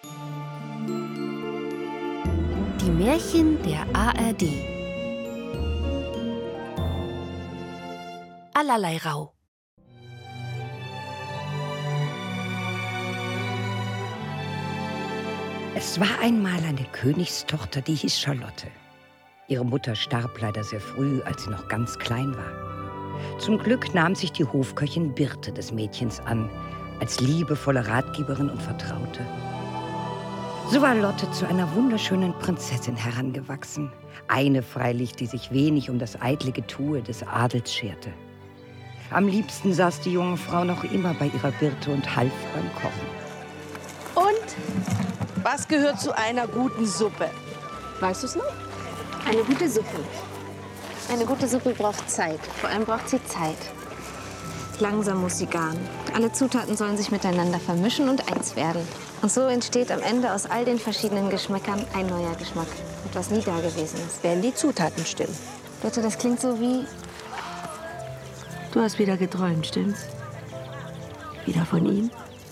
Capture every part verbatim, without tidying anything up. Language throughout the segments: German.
Die Märchen der A R D. Allerlei Rau. Es war einmal eine Königstochter, die hieß Charlotte. Ihre Mutter starb leider sehr früh, als sie noch ganz klein war. Zum Glück nahm sich die Hofköchin Birte des Mädchens an, als liebevolle Ratgeberin und Vertraute. So war Lotte zu einer wunderschönen Prinzessin herangewachsen. Eine freilich, die sich wenig um das eitle Getue des Adels scherte. Am liebsten saß die junge Frau noch immer bei ihrer Birte und half beim Kochen. Und was gehört zu einer guten Suppe? Weißt du es noch? Eine gute Suppe. Eine gute Suppe braucht Zeit. Vor allem braucht sie Zeit. Langsam muss sie garen. Alle Zutaten sollen sich miteinander vermischen und eins werden. Und so entsteht am Ende aus all den verschiedenen Geschmäckern ein neuer Geschmack. Etwas nie Dagewesenes. Wenn die Zutaten stimmen. Bitte, das klingt so wie... Du hast wieder geträumt, stimmt's? Wieder von ihm?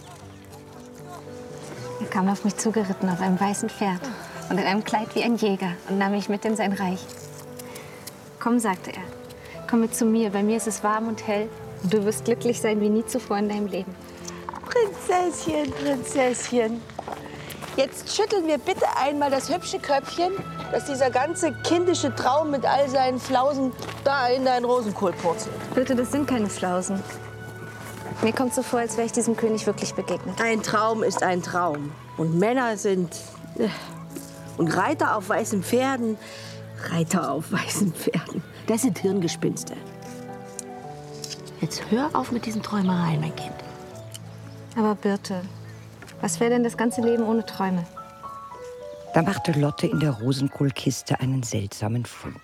Er kam auf mich zugeritten auf einem weißen Pferd und in einem Kleid wie ein Jäger und nahm mich mit in sein Reich. Komm, sagte er, komm mit zu mir. Bei mir ist es warm und hell und du wirst glücklich sein wie nie zuvor in deinem Leben. Prinzesschen, Prinzesschen. Jetzt schütteln wir bitte einmal das hübsche Köpfchen, dass dieser ganze kindische Traum mit all seinen Flausen da in deinen Rosenkohl purzelt. Bitte, das sind keine Flausen. Mir kommt so vor, als wäre ich diesem König wirklich begegnet. Ein Traum ist ein Traum. Und Männer sind... äh, Und Reiter auf weißen Pferden... Reiter auf weißen Pferden. Das sind Hirngespinste. Jetzt hör auf mit diesen Träumereien, mein Kind. Aber Birte, was wäre denn das ganze Leben ohne Träume? Da machte Lotte in der Rosenkohlkiste einen seltsamen Fund.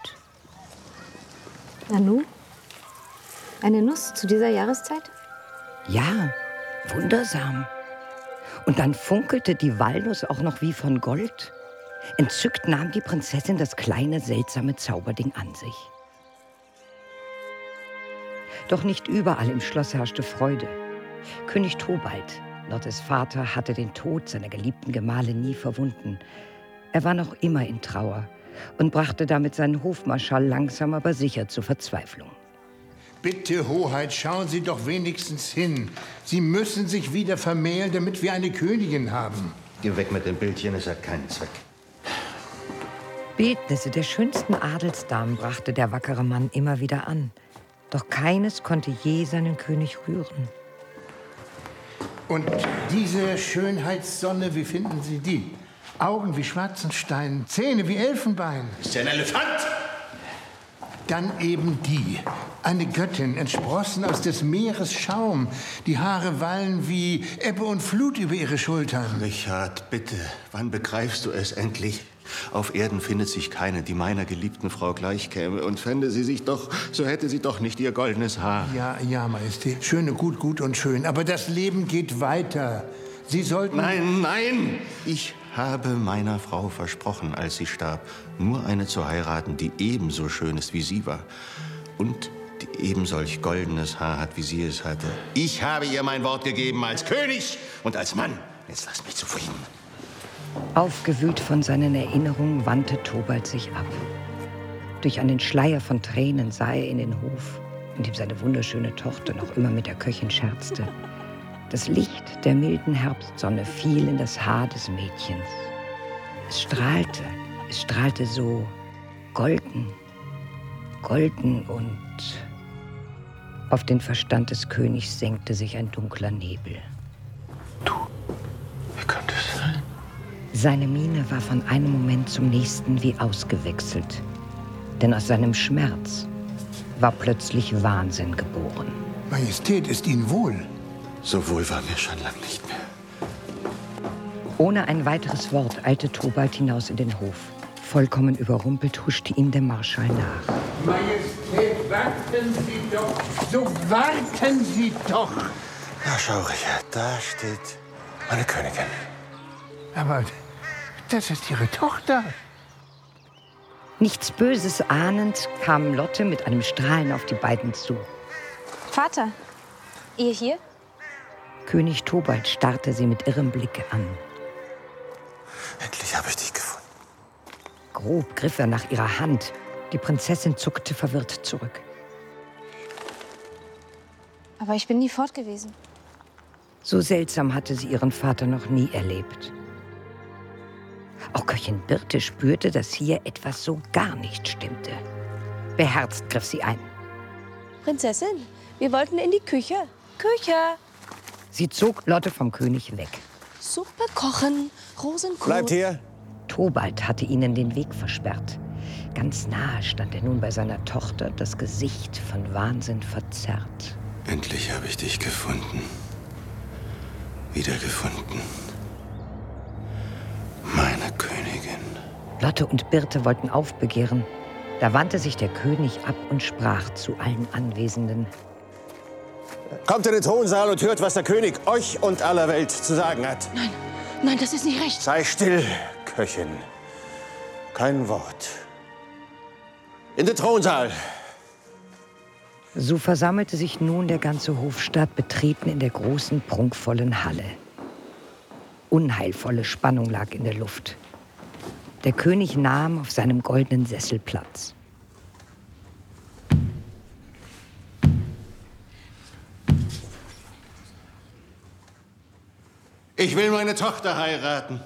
Nanu? Eine Nuss zu dieser Jahreszeit? Ja, wundersam. Und dann funkelte die Walnuss auch noch wie von Gold. Entzückt nahm die Prinzessin das kleine, seltsame Zauberding an sich. Doch nicht überall im Schloss herrschte Freude. König Tobald, Lottes Vater, hatte den Tod seiner geliebten Gemahlin nie verwunden. Er war noch immer in Trauer und brachte damit seinen Hofmarschall langsam aber sicher zur Verzweiflung. Bitte, Hoheit, schauen Sie doch wenigstens hin. Sie müssen sich wieder vermählen, damit wir eine Königin haben. Geh weg mit dem Bildchen, es hat keinen Zweck. Bildnisse der schönsten Adelsdamen brachte der wackere Mann immer wieder an. Doch keines konnte je seinen König rühren. Und diese Schönheitssonne, wie finden Sie die? Augen wie Schwarzenstein, Zähne wie Elfenbein. Ist ja ein Elefant! Dann eben die, eine Göttin, entsprossen aus des Meeres Schaum. Die Haare wallen wie Ebbe und Flut über ihre Schultern. Richard, bitte, wann begreifst du es endlich? Auf Erden findet sich keine, die meiner geliebten Frau gleichkäme. Und fände sie sich doch, so hätte sie doch nicht ihr goldenes Haar. Ja, ja, Majestät, schön und gut, gut und schön. Aber das Leben geht weiter. Sie sollten... Nein, nein! Ich habe meiner Frau versprochen, als sie starb, nur eine zu heiraten, die ebenso schön ist, wie sie war. Und die ebensolch goldenes Haar hat, wie sie es hatte. Ich habe ihr mein Wort gegeben als König und als Mann. Jetzt lass mich zufrieden. Aufgewühlt von seinen Erinnerungen wandte Tobald sich ab. Durch einen Schleier von Tränen sah er in den Hof, in dem seine wunderschöne Tochter noch immer mit der Köchin scherzte. Das Licht der milden Herbstsonne fiel in das Haar des Mädchens. Es strahlte, es strahlte so golden, golden und auf den Verstand des Königs senkte sich ein dunkler Nebel. Du, wie könnte es sein? Seine Miene war von einem Moment zum nächsten wie ausgewechselt. Denn aus seinem Schmerz war plötzlich Wahnsinn geboren. Majestät, ist Ihnen wohl? So wohl war mir schon lang nicht mehr. Ohne ein weiteres Wort eilte Tobald hinaus in den Hof. Vollkommen überrumpelt huschte ihm der Marschall nach. Majestät, warten Sie doch! So warten Sie doch! Ja, schau, Richard, da steht meine Königin. Aber das ist Ihre Tochter. Nichts Böses ahnend kam Lotte mit einem Strahlen auf die beiden zu. Vater, ihr hier? König Tobald starrte sie mit irrem Blick an. Endlich habe ich dich gefunden. Grob griff er nach ihrer Hand. Die Prinzessin zuckte verwirrt zurück. Aber ich bin nie fort gewesen. So seltsam hatte sie ihren Vater noch nie erlebt. Auch Köchin Birte spürte, dass hier etwas so gar nicht stimmte. Beherzt griff sie ein. Prinzessin, wir wollten in die Küche. Küche. Sie zog Lotte vom König weg. Suppe kochen, Rosenkohl. Bleibt hier. Tobald hatte ihnen den Weg versperrt. Ganz nahe stand er nun bei seiner Tochter, das Gesicht von Wahnsinn verzerrt. Endlich habe ich dich gefunden. Wiedergefunden. Meine Königin. Lotte und Birte wollten aufbegehren. Da wandte sich der König ab und sprach zu allen Anwesenden. Kommt in den Thronsaal und hört, was der König euch und aller Welt zu sagen hat. Nein, nein, das ist nicht recht. Sei still, Köchin. Kein Wort. In den Thronsaal. So versammelte sich nun der ganze Hofstaat betreten in der großen, prunkvollen Halle. Unheilvolle Spannung lag in der Luft. Der König nahm auf seinem goldenen Sessel Platz. Ich will meine Tochter heiraten.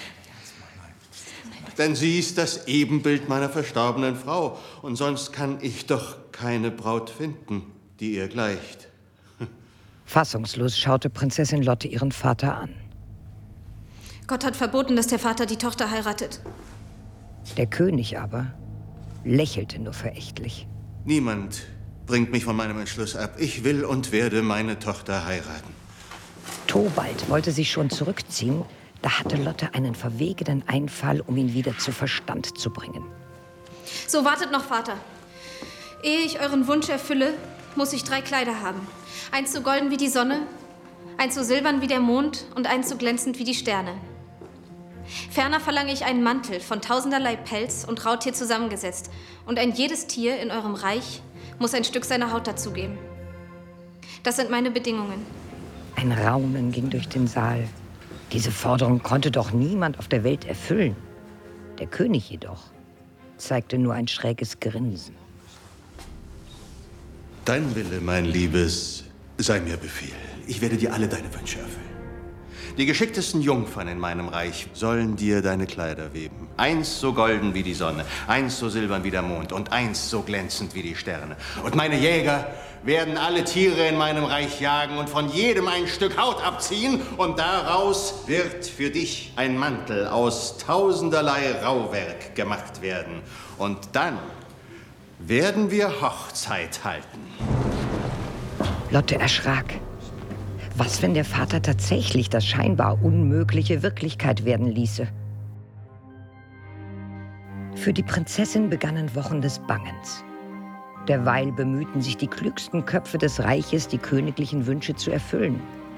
Denn sie ist das Ebenbild meiner verstorbenen Frau. Und sonst kann ich doch keine Braut finden, die ihr gleicht. Fassungslos schaute Prinzessin Lotte ihren Vater an. Gott hat verboten, dass der Vater die Tochter heiratet. Der König aber lächelte nur verächtlich. Niemand bringt mich von meinem Entschluss ab. Ich will und werde meine Tochter heiraten. Tobald wollte sich schon zurückziehen, da hatte Lotte einen verwegenen Einfall, um ihn wieder zu Verstand zu bringen. So, wartet noch, Vater. Ehe ich euren Wunsch erfülle, muss ich drei Kleider haben. Eins so golden wie die Sonne, eins so silbern wie der Mond und eins so glänzend wie die Sterne. Ferner verlange ich einen Mantel von tausenderlei Pelz und Raubtier zusammengesetzt. Und ein jedes Tier in eurem Reich muss ein Stück seiner Haut dazugeben. Das sind meine Bedingungen. Ein Raunen ging durch den Saal. Diese Forderung konnte doch niemand auf der Welt erfüllen. Der König jedoch zeigte nur ein schräges Grinsen. Dein Wille, mein Liebes, sei mir Befehl. Ich werde dir alle deine Wünsche erfüllen. Die geschicktesten Jungfern in meinem Reich sollen dir deine Kleider weben. Eins so golden wie die Sonne, eins so silbern wie der Mond und eins so glänzend wie die Sterne. Und meine Jäger werden alle Tiere in meinem Reich jagen und von jedem ein Stück Haut abziehen. Und daraus wird für dich ein Mantel aus tausenderlei Rauwerk gemacht werden. Und dann werden wir Hochzeit halten. Lotte erschrak. Was, wenn der Vater tatsächlich das scheinbar Unmögliche Wirklichkeit werden ließe? Für die Prinzessin begannen Wochen des Bangens. Derweil bemühten sich die klügsten Köpfe des Reiches, die königlichen Wünsche zu erfüllen.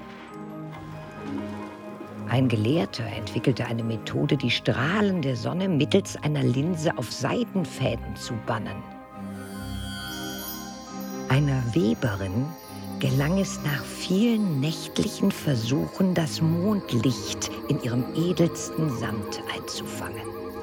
Ein Gelehrter entwickelte eine Methode, die Strahlen der Sonne mittels einer Linse auf Seidenfäden zu bannen. Einer Weberin gelang es nach vielen nächtlichen Versuchen, das Mondlicht in ihrem edelsten Samt einzufangen.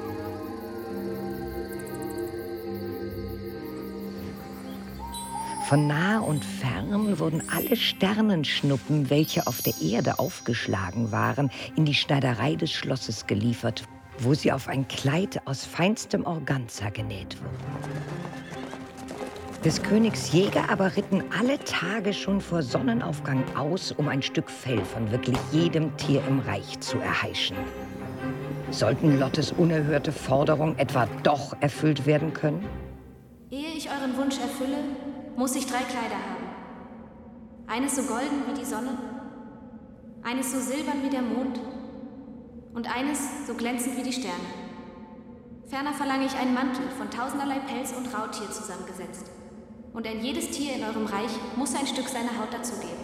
Von nah und fern wurden alle Sternenschnuppen, welche auf der Erde aufgeschlagen waren, in die Schneiderei des Schlosses geliefert, wo sie auf ein Kleid aus feinstem Organza genäht wurden. Des Königs Jäger aber ritten alle Tage schon vor Sonnenaufgang aus, um ein Stück Fell von wirklich jedem Tier im Reich zu erheischen. Sollten Lottes unerhörte Forderung etwa doch erfüllt werden können? Ehe ich euren Wunsch erfülle, muss ich drei Kleider haben. Eines so golden wie die Sonne, eines so silbern wie der Mond und eines so glänzend wie die Sterne. Ferner verlange ich einen Mantel von tausenderlei Pelz und Raubtier zusammengesetzt. Und ein jedes Tier in eurem Reich muss ein Stück seiner Haut dazugeben.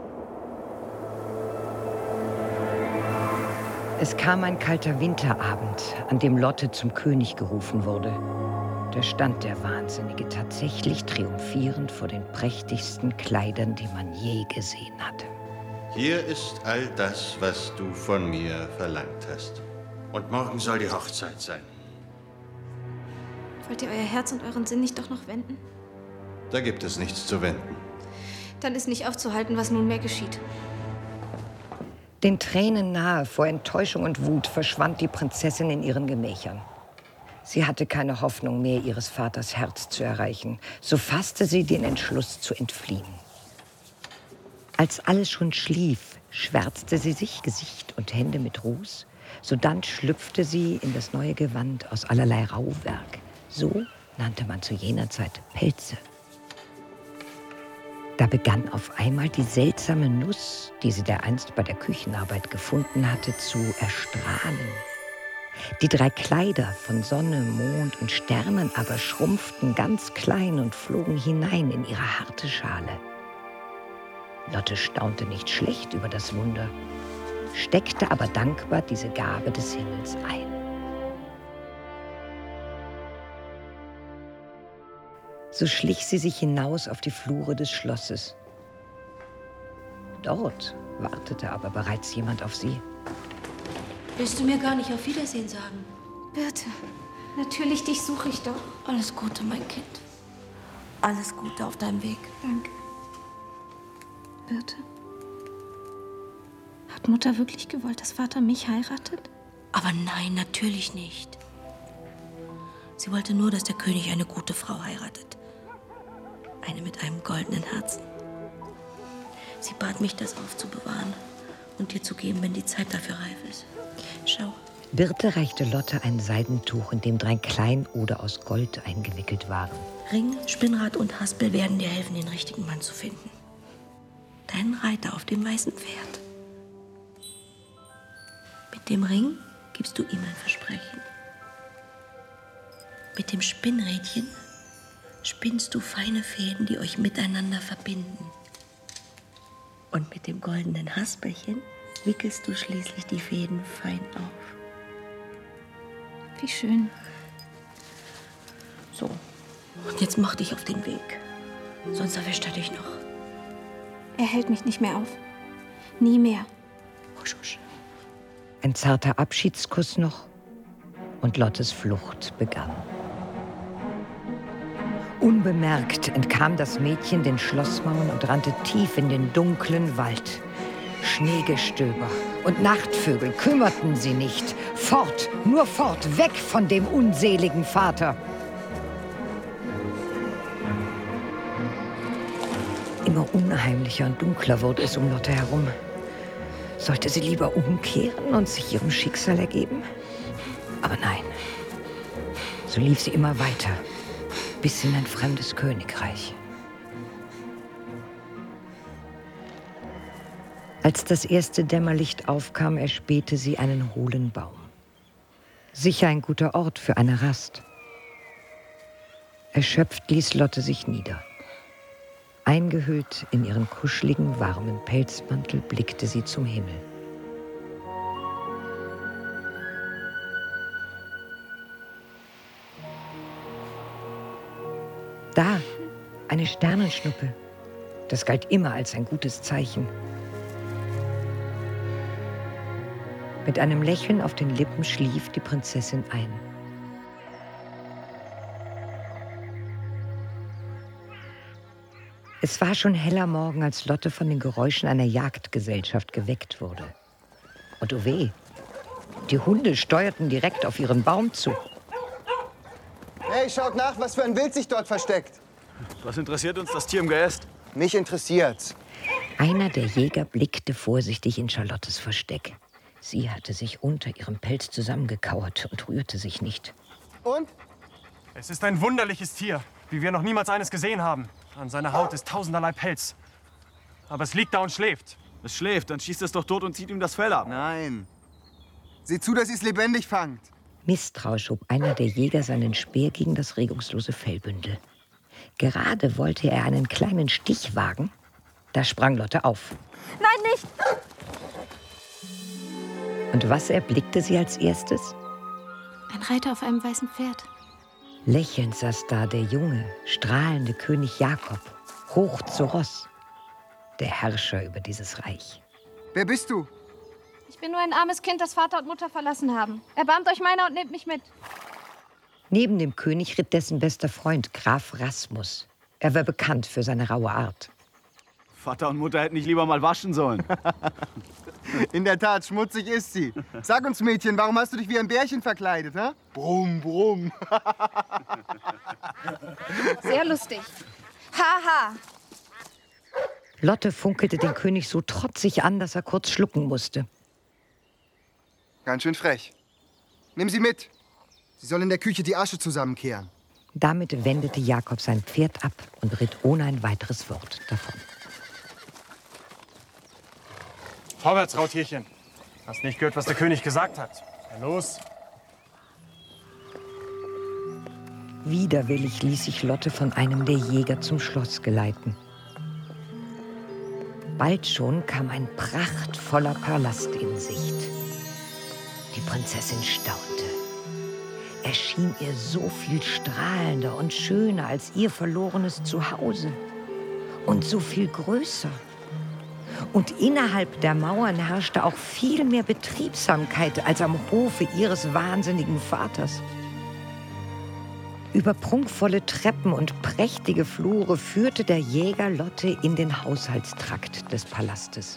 Es kam ein kalter Winterabend, an dem Lotte zum König gerufen wurde. Da stand der Wahnsinnige tatsächlich triumphierend vor den prächtigsten Kleidern, die man je gesehen hatte. Hier ist all das, was du von mir verlangt hast. Und morgen soll die Hochzeit sein. Wollt ihr euer Herz und euren Sinn nicht doch noch wenden? Da gibt es nichts zu wenden. Dann ist nicht aufzuhalten, was nunmehr geschieht. Den Tränen nahe vor Enttäuschung und Wut verschwand die Prinzessin in ihren Gemächern. Sie hatte keine Hoffnung mehr, ihres Vaters Herz zu erreichen. So fasste sie den Entschluss zu entfliehen. Als alles schon schlief, schwärzte sie sich Gesicht und Hände mit Ruß. Sodann schlüpfte sie in das neue Gewand aus allerlei Rauwerk. So nannte man zu jener Zeit Pelze. Da begann auf einmal die seltsame Nuss, die sie dereinst bei der Küchenarbeit gefunden hatte, zu erstrahlen. Die drei Kleider von Sonne, Mond und Sternen aber schrumpften ganz klein und flogen hinein in ihre harte Schale. Lotte staunte nicht schlecht über das Wunder, steckte aber dankbar diese Gabe des Himmels ein. So schlich sie sich hinaus auf die Flure des Schlosses. Dort wartete aber bereits jemand auf sie. Willst du mir gar nicht auf Wiedersehen sagen? Birte, natürlich, dich suche ich doch. Alles Gute, mein Kind. Alles Gute auf deinem Weg. Danke. Birte, hat Mutter wirklich gewollt, dass Vater mich heiratet? Aber nein, natürlich nicht. Sie wollte nur, dass der König eine gute Frau heiratet. Eine mit einem goldenen Herzen. Sie bat mich, das aufzubewahren und dir zu geben, wenn die Zeit dafür reif ist. Schau. Birte reichte Lotte ein Seidentuch, in dem drei Kleinode aus Gold eingewickelt waren. Ring, Spinnrad und Haspel werden dir helfen, den richtigen Mann zu finden. Deinen Reiter auf dem weißen Pferd. Mit dem Ring gibst du ihm ein Versprechen. Mit dem Spinnrädchen spinnst du feine Fäden, die euch miteinander verbinden. Und mit dem goldenen Haspelchen wickelst du schließlich die Fäden fein auf. Wie schön. So, und jetzt mach dich auf den Weg. Sonst erwischt er dich noch. Er hält mich nicht mehr auf. Nie mehr. Husch, husch. Ein zarter Abschiedskuss noch und Lottes Flucht begann. Unbemerkt entkam das Mädchen den Schlossmauern und rannte tief in den dunklen Wald. Schneegestöber und Nachtvögel kümmerten sie nicht. Fort, nur fort, weg von dem unseligen Vater. Immer unheimlicher und dunkler wurde es um Lotte herum. Sollte sie lieber umkehren und sich ihrem Schicksal ergeben? Aber nein. So lief sie immer weiter, bis in ein fremdes Königreich. Als das erste Dämmerlicht aufkam, erspähte sie einen hohlen Baum. Sicher ein guter Ort für eine Rast. Erschöpft ließ Lotte sich nieder. Eingehüllt in ihren kuscheligen, warmen Pelzmantel blickte sie zum Himmel. Da, eine Sternenschnuppe. Das galt immer als ein gutes Zeichen. Mit einem Lächeln auf den Lippen schlief die Prinzessin ein. Es war schon heller Morgen, als Lotte von den Geräuschen einer Jagdgesellschaft geweckt wurde. Und oh weh, die Hunde steuerten direkt auf ihren Baum zu. Hey, schaut nach, was für ein Wild sich dort versteckt. Was interessiert uns das Tier im Geäst? Mich interessiert's. Einer der Jäger blickte vorsichtig in Charlottes Versteck. Sie hatte sich unter ihrem Pelz zusammengekauert und rührte sich nicht. Und? Es ist ein wunderliches Tier, wie wir noch niemals eines gesehen haben. An seiner Haut ist tausenderlei Pelz. Aber es liegt da und schläft. Es schläft, dann schießt es doch tot und zieht ihm das Fell ab. Nein. Sieh zu, dass ihr es lebendig fangt. Misstrauisch schob einer der Jäger seinen Speer gegen das regungslose Fellbündel. Gerade wollte er einen kleinen Stich wagen, da sprang Lotte auf. Nein, nicht! Und was erblickte sie als erstes? Ein Reiter auf einem weißen Pferd. Lächelnd saß da der junge, strahlende König Jakob, hoch zu Ross, der Herrscher über dieses Reich. Wer bist du? Ich bin nur ein armes Kind, das Vater und Mutter verlassen haben. Erbarmt euch meiner und nehmt mich mit. Neben dem König ritt dessen bester Freund, Graf Rasmus. Er war bekannt für seine raue Art. Vater und Mutter hätten nicht lieber mal waschen sollen. In der Tat, schmutzig ist sie. Sag uns, Mädchen, warum hast du dich wie ein Bärchen verkleidet, hä? Brumm, brumm. Sehr lustig. Haha. Lotte funkelte den König so trotzig an, dass er kurz schlucken musste. Ganz schön frech. Nimm sie mit. Sie soll in der Küche die Asche zusammenkehren. Damit wendete Jakob sein Pferd ab und ritt ohne ein weiteres Wort davon. Vorwärts, Rautierchen. Hast nicht gehört, was der König gesagt hat. Na los. Widerwillig ließ sich Lotte von einem der Jäger zum Schloss geleiten. Bald schon kam ein prachtvoller Palast in Sicht. Die Prinzessin staunte. Er schien ihr so viel strahlender und schöner als ihr verlorenes Zuhause. Und so viel größer. Und innerhalb der Mauern herrschte auch viel mehr Betriebsamkeit als am Hofe ihres wahnsinnigen Vaters. Über prunkvolle Treppen und prächtige Flure führte der Jäger Lotte in den Haushaltstrakt des Palastes.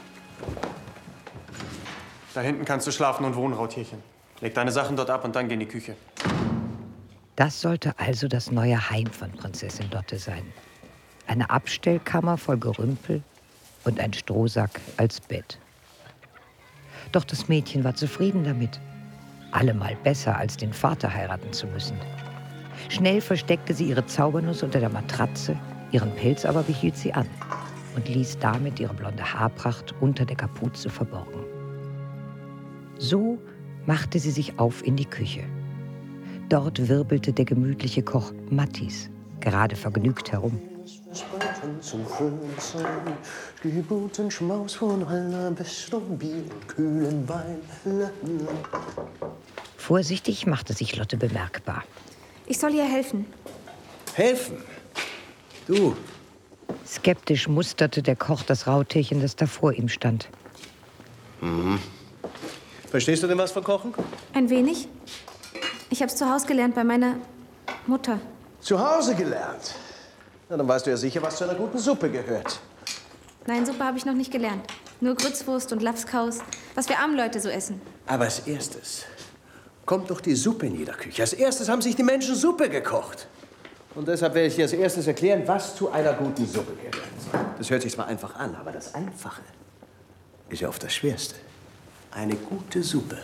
Da hinten kannst du schlafen und wohnen, Rautierchen. Leg deine Sachen dort ab und dann geh in die Küche. Das sollte also das neue Heim von Prinzessin Lotte sein. Eine Abstellkammer voll Gerümpel und ein Strohsack als Bett. Doch das Mädchen war zufrieden damit. Allemal besser, als den Vater heiraten zu müssen. Schnell versteckte sie ihre Zaubernuss unter der Matratze, ihren Pelz aber behielt sie an und ließ damit ihre blonde Haarpracht unter der Kapuze verborgen. So machte sie sich auf in die Küche. Dort wirbelte der gemütliche Koch Mattis gerade vergnügt herum. Zum Schönsein, die guten Schmaus von allerbestem Bier und kühlen Wein. Vorsichtig machte sich Lotte bemerkbar. Ich soll ihr helfen. Helfen? Du? Skeptisch musterte der Koch das Rautierchen, das da vor ihm stand. Mhm. Verstehst du denn was von Kochen? Ein wenig. Ich hab's zu Hause gelernt bei meiner Mutter. Zu Hause gelernt? Na, dann weißt du ja sicher, was zu einer guten Suppe gehört. Nein, Suppe habe ich noch nicht gelernt. Nur Grützwurst und Lapskaus, was wir armen Leute so essen. Aber als erstes kommt doch die Suppe in jeder Küche. Als erstes haben sich die Menschen Suppe gekocht. Und deshalb werde ich dir als erstes erklären, was zu einer guten Suppe gehört. Das hört sich zwar einfach an, aber das Einfache ist ja oft das Schwerste. Eine gute Suppe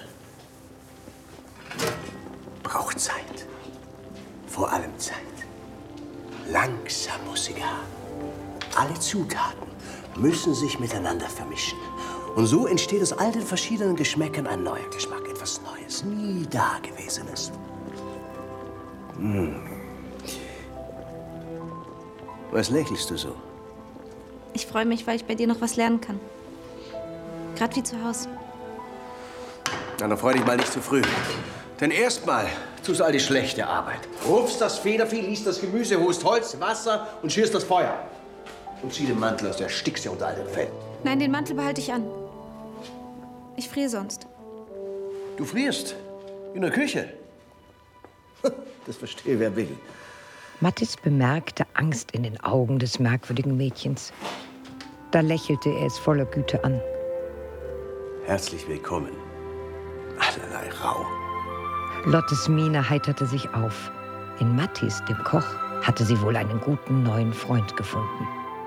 braucht Zeit. Vor allem Zeit. Langsam muss sie garen. Alle Zutaten müssen sich miteinander vermischen. Und so entsteht aus all den verschiedenen Geschmäckern ein neuer Geschmack. Etwas Neues, nie Dagewesenes. Hm. Was lächelst du so? Ich freue mich, weil ich bei dir noch was lernen kann. Gerade wie zu Hause. Na, dann freu dich mal nicht zu früh. Denn erstmal tust du all die schlechte Arbeit. Rupfst das Federvieh, liest das Gemüse, holst Holz, Wasser und schierst das Feuer. Und zieh den Mantel aus, der stickst ja unter all dem Fell. Nein, den Mantel behalte ich an. Ich friere sonst. Du frierst? In der Küche? Das verstehe wer will. Mattis bemerkte Angst in den Augen des merkwürdigen Mädchens. Da lächelte er es voller Güte an. Herzlich willkommen. Allerlei Rau. Lottes Miene heiterte sich auf. In Mattis, dem Koch, hatte sie wohl einen guten neuen Freund gefunden.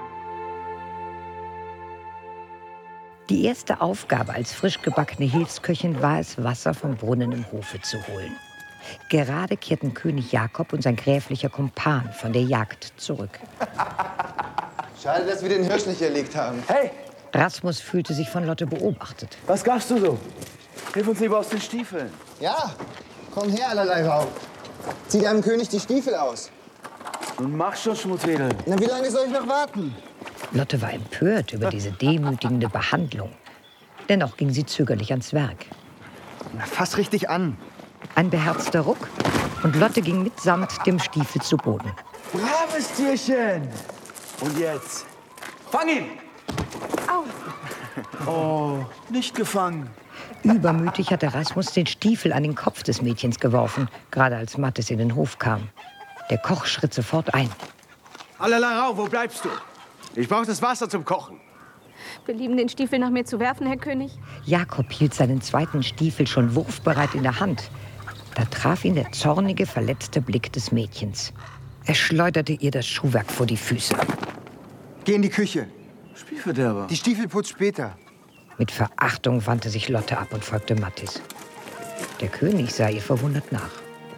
Die erste Aufgabe als frisch gebackene Hilfsköchin war es, Wasser vom Brunnen im Hofe zu holen. Gerade kehrten König Jakob und sein gräflicher Kumpan von der Jagd zurück. Schade, dass wir den Hirsch nicht erlegt haben. Hey! Rasmus fühlte sich von Lotte beobachtet. Was gabst du so? Hilf uns lieber aus den Stiefeln. Ja, komm her, allerlei Rau. Zieh deinem König die Stiefel aus. Und mach schon, Schmutzwedel. Na, wie lange soll ich noch warten? Lotte war empört über diese demütigende Behandlung. Dennoch ging sie zögerlich ans Werk. Na, fass richtig an. Ein beherzter Ruck und Lotte ging mitsamt dem Stiefel zu Boden. Braves Tierchen! Und jetzt? Fang ihn! Au! Oh, nicht gefangen. Übermütig hatte Rasmus den Stiefel an den Kopf des Mädchens geworfen, gerade als Mathis in den Hof kam. Der Koch schritt sofort ein. Allerlei, wo bleibst du? Ich brauche das Wasser zum Kochen. Belieben, den Stiefel nach mir zu werfen, Herr König? Jakob hielt seinen zweiten Stiefel schon wurfbereit in der Hand. Da traf ihn der zornige, verletzte Blick des Mädchens. Er schleuderte ihr das Schuhwerk vor die Füße. Geh in die Küche. Spielverderber. Die Stiefel putzt später. Mit Verachtung wandte sich Lotte ab und folgte Mathis. Der König sah ihr verwundert nach.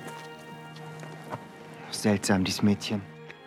Seltsam, dies Mädchen.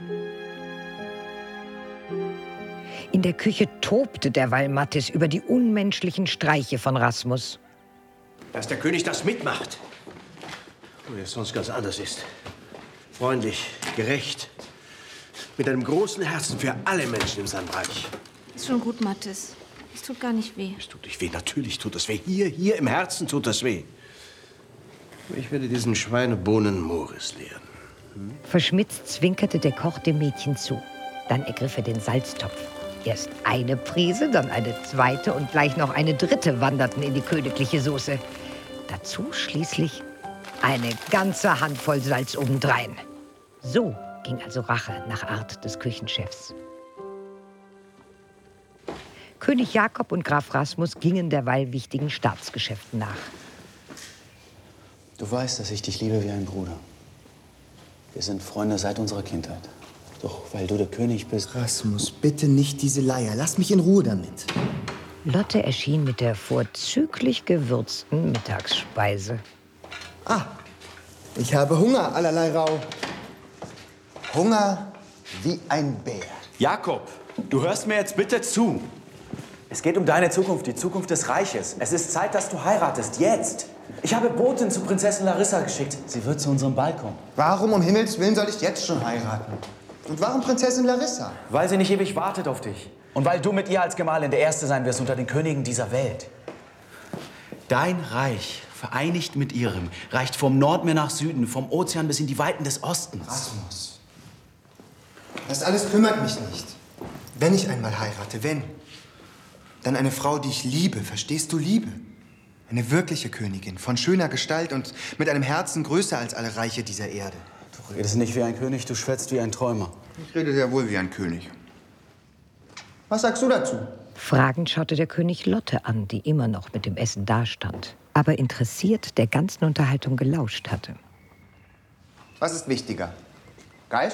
In der Küche tobte derweil Mathis über die unmenschlichen Streiche von Rasmus. Dass der König das mitmacht. Und er sonst ganz anders ist. Freundlich, gerecht. Mit einem großen Herzen für alle Menschen in seinem Reich. Ist schon gut, Mathis. Es tut gar nicht weh. Es tut nicht weh, natürlich tut es weh. Hier, hier im Herzen tut es weh. Ich werde diesen Schweinebohnen Moris lehren. Hm? Verschmitzt zwinkerte der Koch dem Mädchen zu. Dann ergriff er den Salztopf. Erst eine Prise, dann eine zweite und gleich noch eine dritte wanderten in die königliche Soße. Dazu schließlich eine ganze Handvoll Salz obendrein. So ging also Rache nach Art des Küchenchefs. König Jakob und Graf Rasmus gingen derweil wichtigen Staatsgeschäften nach. Du weißt, dass ich dich liebe wie ein Bruder. Wir sind Freunde seit unserer Kindheit. Doch weil du der König bist... Rasmus, bitte nicht diese Leier. Lass mich in Ruhe damit. Lotte erschien mit der vorzüglich gewürzten Mittagsspeise. Ah, ich habe Hunger, allerlei Rau. Hunger wie ein Bär. Jakob, du hörst mir jetzt bitte zu. Es geht um deine Zukunft, die Zukunft des Reiches. Es ist Zeit, dass du heiratest, jetzt. Ich habe Boten zu Prinzessin Larissa geschickt. Sie wird zu unserem Ball kommen. Warum um Himmels Willen soll ich jetzt schon heiraten? Und warum Prinzessin Larissa? Weil sie nicht ewig wartet auf dich. Und weil du mit ihr als Gemahlin der Erste sein wirst unter den Königen dieser Welt. Dein Reich, vereinigt mit ihrem, reicht vom Nordmeer nach Süden, vom Ozean bis in die Weiten des Ostens. Rasmus, das alles kümmert mich nicht. Wenn ich einmal heirate, wenn, dann eine Frau, die ich liebe, verstehst du, Liebe? Eine wirkliche Königin, von schöner Gestalt und mit einem Herzen größer als alle Reiche dieser Erde. Du redest nicht wie ein König, du schwätzt wie ein Träumer. Ich rede sehr wohl wie ein König. Was sagst du dazu? Fragend schaute der König Lotte an, die immer noch mit dem Essen dastand, aber interessiert der ganzen Unterhaltung gelauscht hatte. Was ist wichtiger? Geist?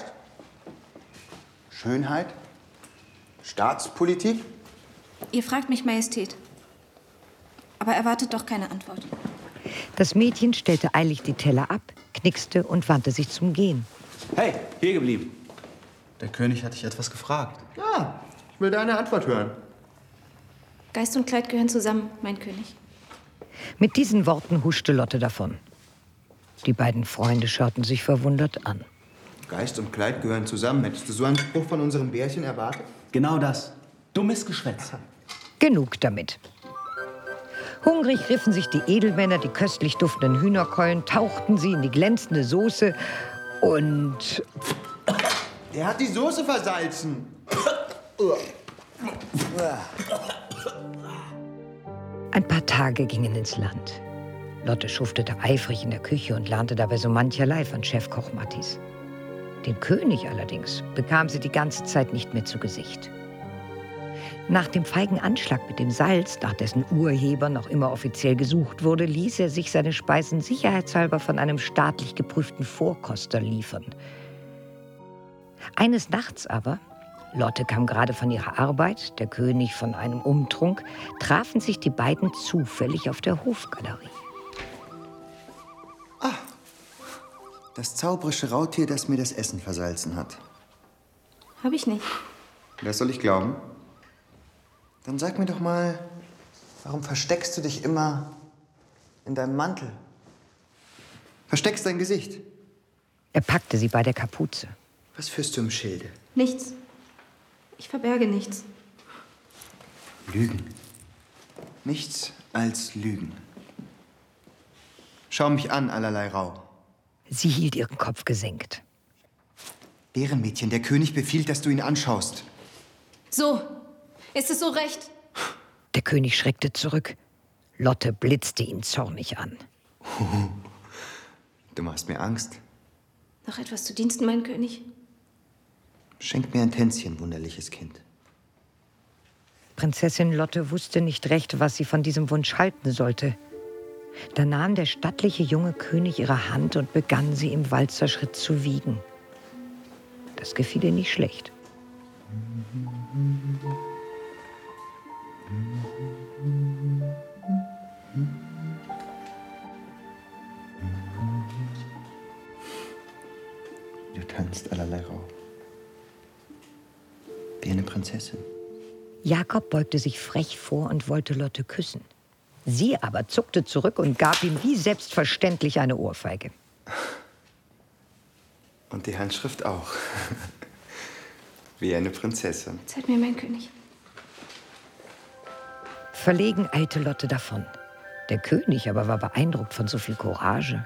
Schönheit? Staatspolitik? Ihr fragt mich, Majestät. Aber erwartet doch keine Antwort. Das Mädchen stellte eilig die Teller ab, knickste und wandte sich zum Gehen. Hey, hier geblieben. Der König hat dich etwas gefragt. Ja, ich will deine Antwort hören. Geist und Kleid gehören zusammen, mein König. Mit diesen Worten huschte Lotte davon. Die beiden Freunde schauten sich verwundert an. Geist und Kleid gehören zusammen. Hättest du so einen Spruch von unserem Bärchen erwartet? Genau das. Dummes Geschwätz. Genug damit. Hungrig riffen sich die Edelmänner die köstlich duftenden Hühnerkeulen, tauchten sie in die glänzende Soße und... Er hat die Soße versalzen. Ein paar Tage gingen ins Land. Lotte schuftete eifrig in der Küche und lernte dabei so mancherlei von Chefkoch Mathis. Den König allerdings bekam sie die ganze Zeit nicht mehr zu Gesicht. Nach dem feigen Anschlag mit dem Salz, nach dessen Urheber noch immer offiziell gesucht wurde, ließ er sich seine Speisen sicherheitshalber von einem staatlich geprüften Vorkoster liefern. Eines Nachts aber, Lotte kam gerade von ihrer Arbeit, der König von einem Umtrunk, trafen sich die beiden zufällig auf der Hofgalerie. Ah, das zauberische Raubtier, das mir das Essen versalzen hat. Hab ich nicht. Das soll ich glauben? Dann sag mir doch mal, warum versteckst du dich immer in deinem Mantel? Versteckst dein Gesicht. Er packte sie bei der Kapuze. Was führst du im Schilde? Nichts. Ich verberge nichts. Lügen. Nichts als Lügen. Schau mich an, allerlei Rau. Sie hielt ihren Kopf gesenkt. Bärenmädchen, der König befiehlt, dass du ihn anschaust. So. Ist es so recht? Der König schreckte zurück. Lotte blitzte ihn zornig an. Du machst mir Angst. Noch etwas zu Diensten, mein König? Schenk mir ein Tänzchen, wunderliches Kind. Prinzessin Lotte wusste nicht recht, was sie von diesem Wunsch halten sollte. Da nahm der stattliche junge König ihre Hand und begann sie im Walzerschritt zu wiegen. Das gefiel ihr nicht schlecht. Du tanzt allerlei Rau. Wie eine Prinzessin. Jakob beugte sich frech vor und wollte Lotte küssen. Sie aber zuckte zurück und gab ihm wie selbstverständlich eine Ohrfeige. Und die Handschrift auch. Wie eine Prinzessin. Zeig mir, mein König. Verlegen eilte Lotte davon. Der König aber war beeindruckt von so viel Courage.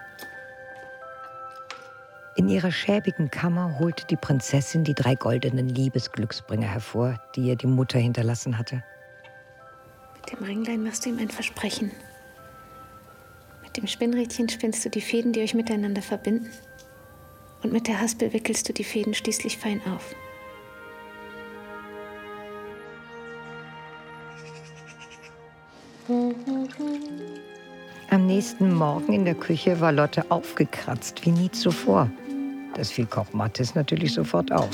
In ihrer schäbigen Kammer holte die Prinzessin die drei goldenen Liebesglücksbringer hervor, die ihr die Mutter hinterlassen hatte. Mit dem Ringlein machst du ihm ein Versprechen. Mit dem Spinnrädchen spinnst du die Fäden, die euch miteinander verbinden. Und mit der Haspel wickelst du die Fäden schließlich fein auf. Am nächsten Morgen in der Küche war Lotte aufgekratzt wie nie zuvor. Das fiel Koch Mathis natürlich sofort auf.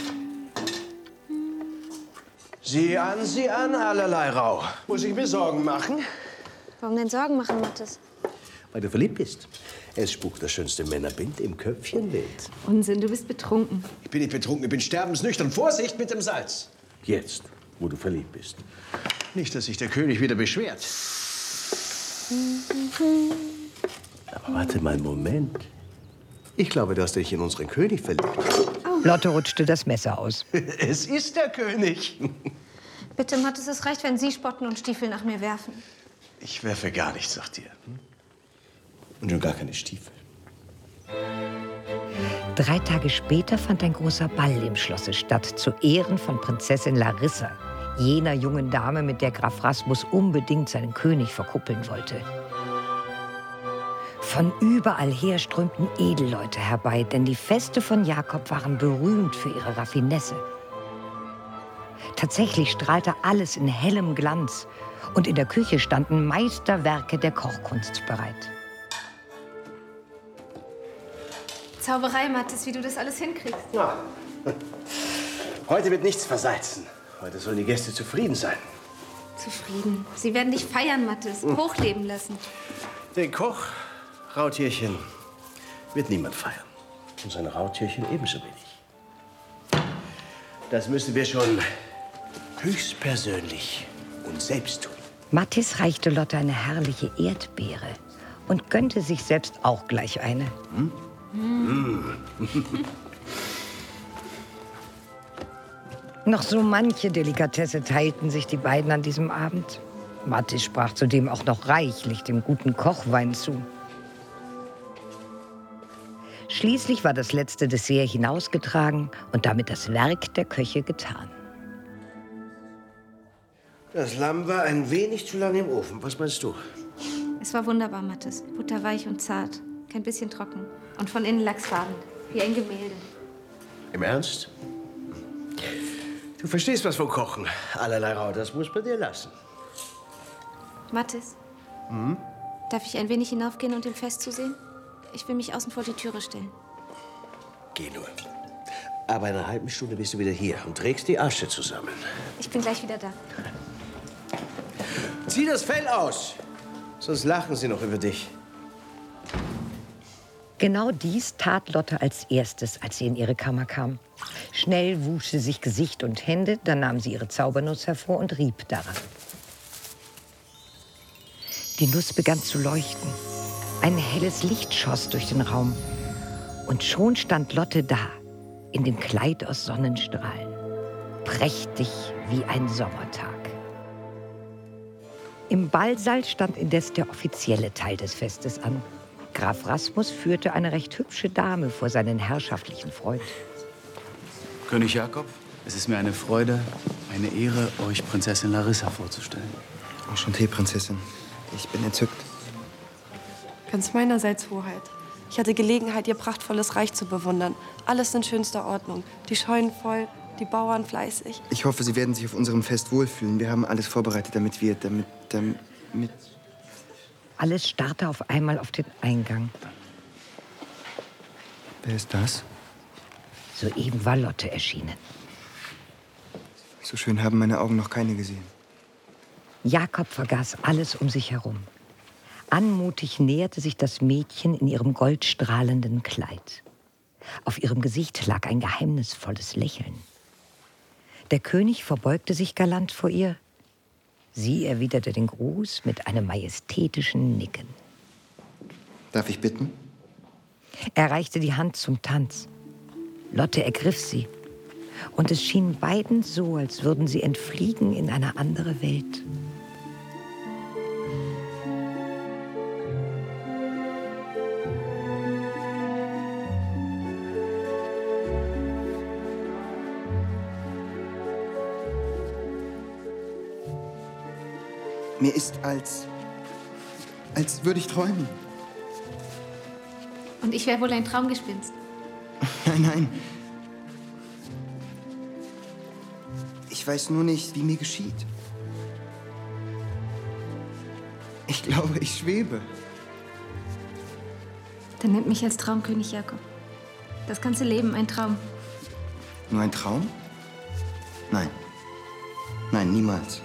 Sieh an, sieh an, allerlei Rau. Muss ich mir Sorgen machen? Warum denn Sorgen machen, Mathis? Weil du verliebt bist. Es spukt das schönste Männerbild im Köpfchenbild. Unsinn, du bist betrunken. Ich bin nicht betrunken, ich bin sterbensnüchtern. Vorsicht mit dem Salz. Jetzt, wo du verliebt bist. Nicht, dass sich der König wieder beschwert. Aber warte mal einen Moment. Ich glaube, du hast dich in unseren König verliebt. Oh. Lotte rutschte das Messer aus. Es ist der König. Bitte, Mathis, es reicht, wenn Sie spotten und Stiefel nach mir werfen. Ich werfe gar nichts nach dir. Und schon gar keine Stiefel. Drei Tage später fand ein großer Ball im Schlosse statt, zu Ehren von Prinzessin Larissa, jener jungen Dame, mit der Graf Rasmus unbedingt seinen König verkuppeln wollte. Von überall her strömten Edelleute herbei, denn die Feste von Jakob waren berühmt für ihre Raffinesse. Tatsächlich strahlte alles in hellem Glanz und in der Küche standen Meisterwerke der Kochkunst bereit. Zauberei, Mathis, wie du das alles hinkriegst. Ja. Heute wird nichts versalzen. Heute sollen die Gäste zufrieden sein. Zufrieden. Sie werden dich feiern, Mathis. Hochleben lassen. Den Koch, Rautierchen, wird niemand feiern. Und seine Rautierchen ebenso wenig. Das müssen wir schon höchstpersönlich uns selbst tun. Mathis reichte Lotte eine herrliche Erdbeere und gönnte sich selbst auch gleich eine. Hm? Mm. Noch so manche Delikatesse teilten sich die beiden an diesem Abend. Mathis sprach zudem auch noch reichlich dem guten Kochwein zu. Schließlich war das letzte Dessert hinausgetragen und damit das Werk der Köche getan. Das Lamm war ein wenig zu lange im Ofen. Was meinst du? Es war wunderbar, Mathis. Butterweich und zart. Kein bisschen trocken. Und von innen lachsfarben. Wie ein Gemälde. Im Ernst? Du verstehst was vom Kochen. Allerlei Rau, das muss man dir lassen. Mathis, Hm? darf ich ein wenig hinaufgehen und dem Fest zusehen? Ich will mich außen vor die Türe stellen. Geh nur. Aber in einer halben Stunde bist du wieder hier und trägst die Asche zusammen. Ich bin gleich wieder da. Zieh das Fell aus, sonst lachen sie noch über dich. Genau dies tat Lotte als erstes, als sie in ihre Kammer kam. Schnell wusch sie sich Gesicht und Hände, dann nahm sie ihre Zaubernuss hervor und rieb daran. Die Nuss begann zu leuchten. Ein helles Licht schoss durch den Raum. Und schon stand Lotte da, in dem Kleid aus Sonnenstrahlen. Prächtig wie ein Sommertag. Im Ballsaal stand indes der offizielle Teil des Festes an. Graf Rasmus führte eine recht hübsche Dame vor seinen herrschaftlichen Freund. König Jakob, es ist mir eine Freude, eine Ehre, euch Prinzessin Larissa vorzustellen. Enchanté, Prinzessin. Ich bin entzückt. Ganz meinerseits, Hoheit. Ich hatte Gelegenheit, Ihr prachtvolles Reich zu bewundern. Alles in schönster Ordnung. Die Scheunen voll, die Bauern fleißig. Ich hoffe, Sie werden sich auf unserem Fest wohlfühlen. Wir haben alles vorbereitet, damit wir, damit, damit... Alles starrte auf einmal auf den Eingang. Wer ist das? Soeben war Lotte erschienen. So schön haben meine Augen noch keine gesehen. Jakob vergaß alles um sich herum. Anmutig näherte sich das Mädchen in ihrem goldstrahlenden Kleid. Auf ihrem Gesicht lag ein geheimnisvolles Lächeln. Der König verbeugte sich galant vor ihr. Sie erwiderte den Gruß mit einem majestätischen Nicken. Darf ich bitten? Er reichte die Hand zum Tanz. Lotte ergriff sie. Und es schien beiden so, als würden sie entfliegen in eine andere Welt. Mir ist als... als würde ich träumen. Und ich wäre wohl ein Traumgespinst. Nein, nein. Ich weiß nur nicht, wie mir geschieht. Ich glaube, ich schwebe. Dann nimmt mich als Traumkönig, Jakob. Das ganze Leben ein Traum. Nur ein Traum? Nein. Nein, niemals.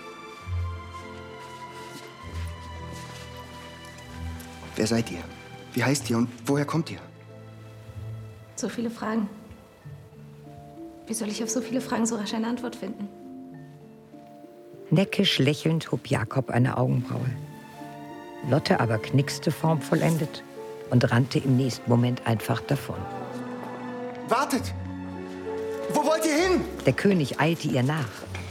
Wer seid ihr? Wie heißt ihr und woher kommt ihr? So viele Fragen. Wie soll ich auf so viele Fragen so rasch eine Antwort finden? Neckisch lächelnd hob Jakob eine Augenbraue. Lotte aber knickste formvollendet und rannte im nächsten Moment einfach davon. Wartet! Wo wollt ihr hin? Der König eilte ihr nach.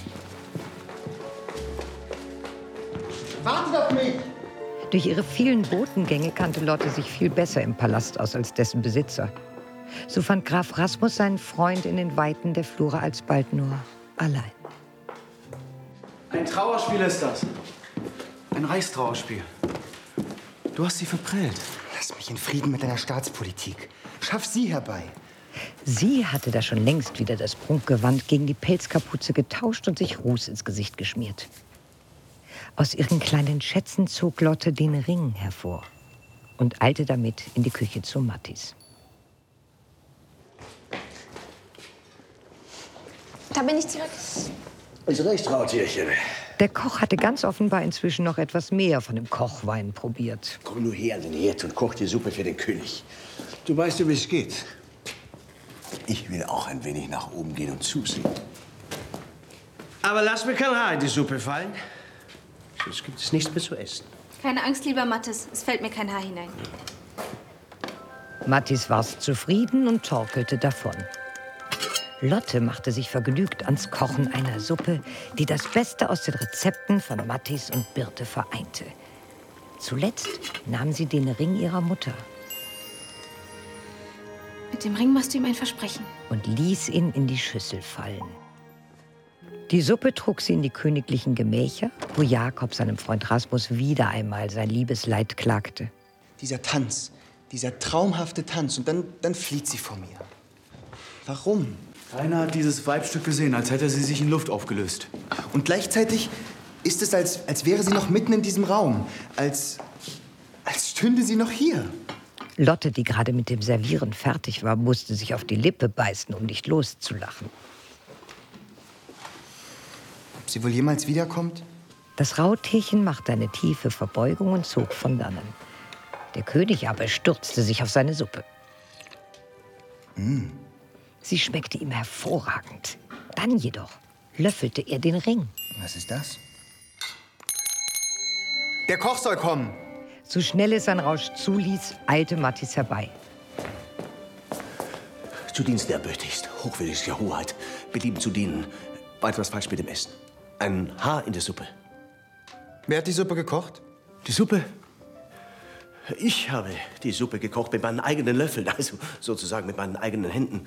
Wartet auf mich! Durch ihre vielen Botengänge kannte Lotte sich viel besser im Palast aus als dessen Besitzer. So fand Graf Rasmus seinen Freund in den Weiten der Flure alsbald nur allein. Ein Trauerspiel ist das. Ein Reichstrauerspiel. Du hast sie verprellt. Lass mich in Frieden mit deiner Staatspolitik. Schaff sie herbei. Sie hatte da schon längst wieder das Prunkgewand gegen die Pelzkapuze getauscht und sich Ruß ins Gesicht geschmiert. Aus ihren kleinen Schätzen zog Lotte den Ring hervor und eilte damit in die Küche zu Mattis. Da bin ich zurück. Ist recht, Trautierchen. Der Koch hatte ganz offenbar inzwischen noch etwas mehr von dem Kochwein probiert. Komm nur her an den Herd und koch die Suppe für den König. Du weißt ja, wie es geht. Ich will auch ein wenig nach oben gehen und zusehen. Aber lass mir kein Haar in die Suppe fallen. Sonst gibt es nichts mehr zu essen. Keine Angst, lieber Mathis. Es fällt mir kein Haar hinein. Mattis war zufrieden und torkelte davon. Lotte machte sich vergnügt ans Kochen einer Suppe, die das Beste aus den Rezepten von Mattis und Birte vereinte. Zuletzt nahm sie den Ring ihrer Mutter Mit dem Ring machst du ihm ein Versprechen. und ließ ihn in die Schüssel fallen. Die Suppe trug sie in die königlichen Gemächer, wo Jakob seinem Freund Rasmus wieder einmal sein Liebesleid klagte. Dieser Tanz, dieser traumhafte Tanz. Und dann, dann flieht sie vor mir. Warum? Keiner hat dieses Weibstück gesehen, als hätte sie sich in Luft aufgelöst. Und gleichzeitig ist es, als, als wäre sie noch mitten in diesem Raum. Als, als stünde sie noch hier. Lotte, die gerade mit dem Servieren fertig war, musste sich auf die Lippe beißen, um nicht loszulachen. Ob sie wohl jemals wiederkommt? Das Rautierchen machte eine tiefe Verbeugung und zog von dannen. Der König aber stürzte sich auf seine Suppe. Mm. Sie schmeckte ihm hervorragend. Dann jedoch löffelte er den Ring. Was ist das? Der Koch soll kommen. So schnell es sein Rausch zuließ, eilte Mattis herbei. Zu Diensten erbötigst, hochwürdigste Hoheit. Belieben zu dienen. War etwas falsch mit dem Essen. Ein Haar in der Suppe. Wer hat die Suppe gekocht? Die Suppe? Ich habe die Suppe gekocht mit meinen eigenen Löffeln, also sozusagen mit meinen eigenen Händen.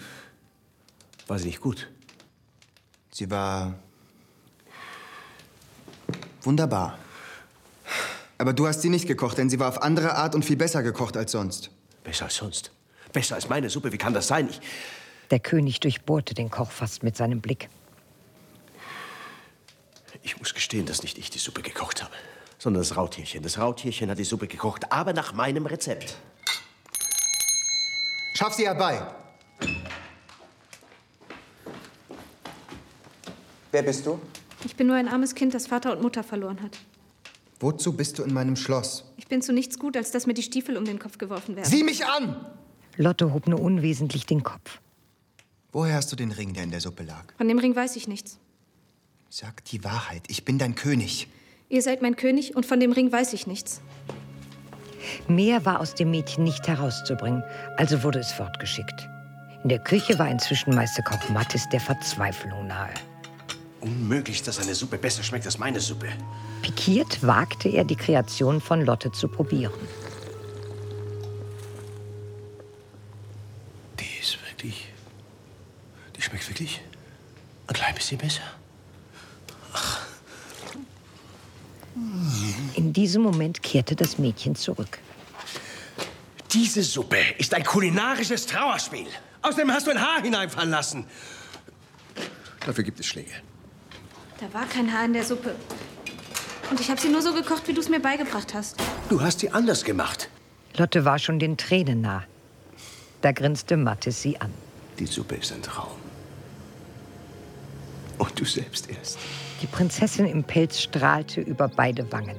War sie nicht gut? Sie war Wunderbar. Aber du hast sie nicht gekocht, denn sie war auf andere Art und viel besser gekocht als sonst. Besser als sonst? Besser als meine Suppe? Wie kann das sein? Ich Der König durchbohrte den Koch fast mit seinem Blick. Ich muss gestehen, dass nicht ich die Suppe gekocht habe, sondern das Rautierchen. Das Rautierchen hat die Suppe gekocht, aber nach meinem Rezept. Schaff sie herbei. Wer bist du? Ich bin nur ein armes Kind, das Vater und Mutter verloren hat. Wozu bist du in meinem Schloss? Ich bin zu nichts gut, als dass mir die Stiefel um den Kopf geworfen werden. Sieh mich an! Lotte hob nur unwesentlich den Kopf. Woher hast du den Ring, der in der Suppe lag? Von dem Ring weiß ich nichts. Sag die Wahrheit, ich bin dein König. Ihr seid mein König und von dem Ring weiß ich nichts. Mehr war aus dem Mädchen nicht herauszubringen, also wurde es fortgeschickt. In der Küche war inzwischen Meisterkoch Mattis der Verzweiflung nahe. Unmöglich, dass eine Suppe besser schmeckt als meine Suppe. Pikiert wagte er, die Kreation von Lotte zu probieren. Die ist wirklich... Die schmeckt wirklich ein klein bisschen besser. Ach. In diesem Moment kehrte das Mädchen zurück. Diese Suppe ist ein kulinarisches Trauerspiel. Außerdem hast du ein Haar hineinfallen lassen. Dafür gibt es Schläge. Da war kein Haar in der Suppe. Und ich habe sie nur so gekocht, wie du es mir beigebracht hast. Du hast sie anders gemacht. Lotte war schon den Tränen nah. Da grinste Mattis sie an. Die Suppe ist ein Traum. Und du selbst erst. Die Prinzessin im Pelz strahlte über beide Wangen.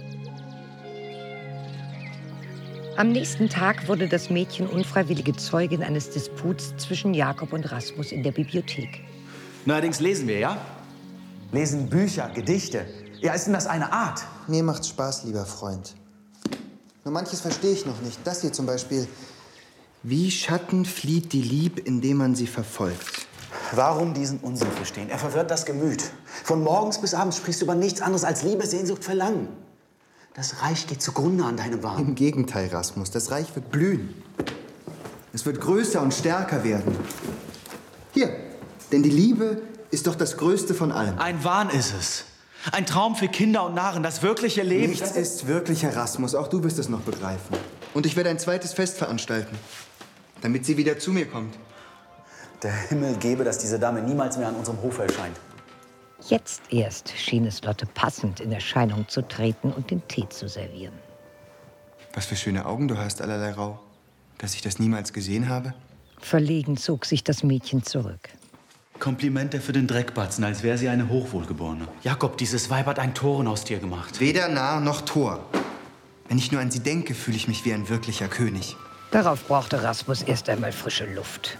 Am nächsten Tag wurde das Mädchen unfreiwillige Zeugin eines Disputs zwischen Jakob und Rasmus in der Bibliothek. Neuerdings lesen wir, ja? Lesen Bücher, Gedichte. Ja, ist denn das eine Art? Mir macht's Spaß, lieber Freund. Nur manches verstehe ich noch nicht. Das hier zum Beispiel. Wie Schatten flieht die Lieb, indem man sie verfolgt. Warum diesen Unsinn verstehen? Er verwirrt das Gemüt. Von morgens bis abends sprichst du über nichts anderes als Liebe, Sehnsucht, Verlangen. Das Reich geht zugrunde an deinem Wahn. Im Gegenteil, Rasmus. Das Reich wird blühen. Es wird größer und stärker werden. Hier, denn die Liebe ist doch das Größte von allem. Ein Wahn ist es. Ein Traum für Kinder und Narren, das wirkliche Leben. Nichts ist wirklicher, Rasmus. Auch du wirst es noch begreifen. Und ich werde ein zweites Fest veranstalten, damit sie wieder zu mir kommt. Der Himmel gebe, dass diese Dame niemals mehr an unserem Hofe erscheint. Jetzt erst schien es Lotte passend, in Erscheinung zu treten und den Tee zu servieren. Was für schöne Augen du hast, allerlei Rau. Dass ich das niemals gesehen habe. Verlegen zog sich das Mädchen zurück. Komplimente für den Dreckbatzen, als wäre sie eine Hochwohlgeborene. Jakob, dieses Weib hat ein Toren aus dir gemacht. Weder Narr noch Tor. Wenn ich nur an sie denke, fühle ich mich wie ein wirklicher König. Darauf brauchte Rasmus erst einmal frische Luft.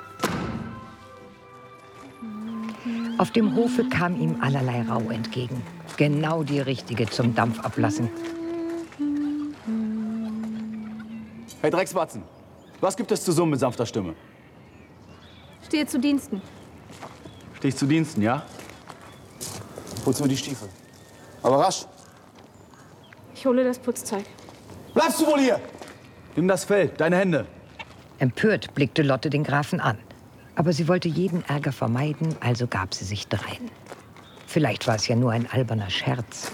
Auf dem Hofe kam ihm allerlei Rau entgegen. Genau die richtige zum Dampfablassen. Hey Drecksbatzen, was gibt es zu summen mit sanfter Stimme? Stehe zu Diensten. Steh ich zu Diensten, ja? Putz mir die Stiefel. Aber rasch. Ich hole das Putzzeug. Bleibst du wohl hier? Nimm das Fell, deine Hände. Empört blickte Lotte den Grafen an. Aber sie wollte jeden Ärger vermeiden, also gab sie sich drein. Vielleicht war es ja nur ein alberner Scherz.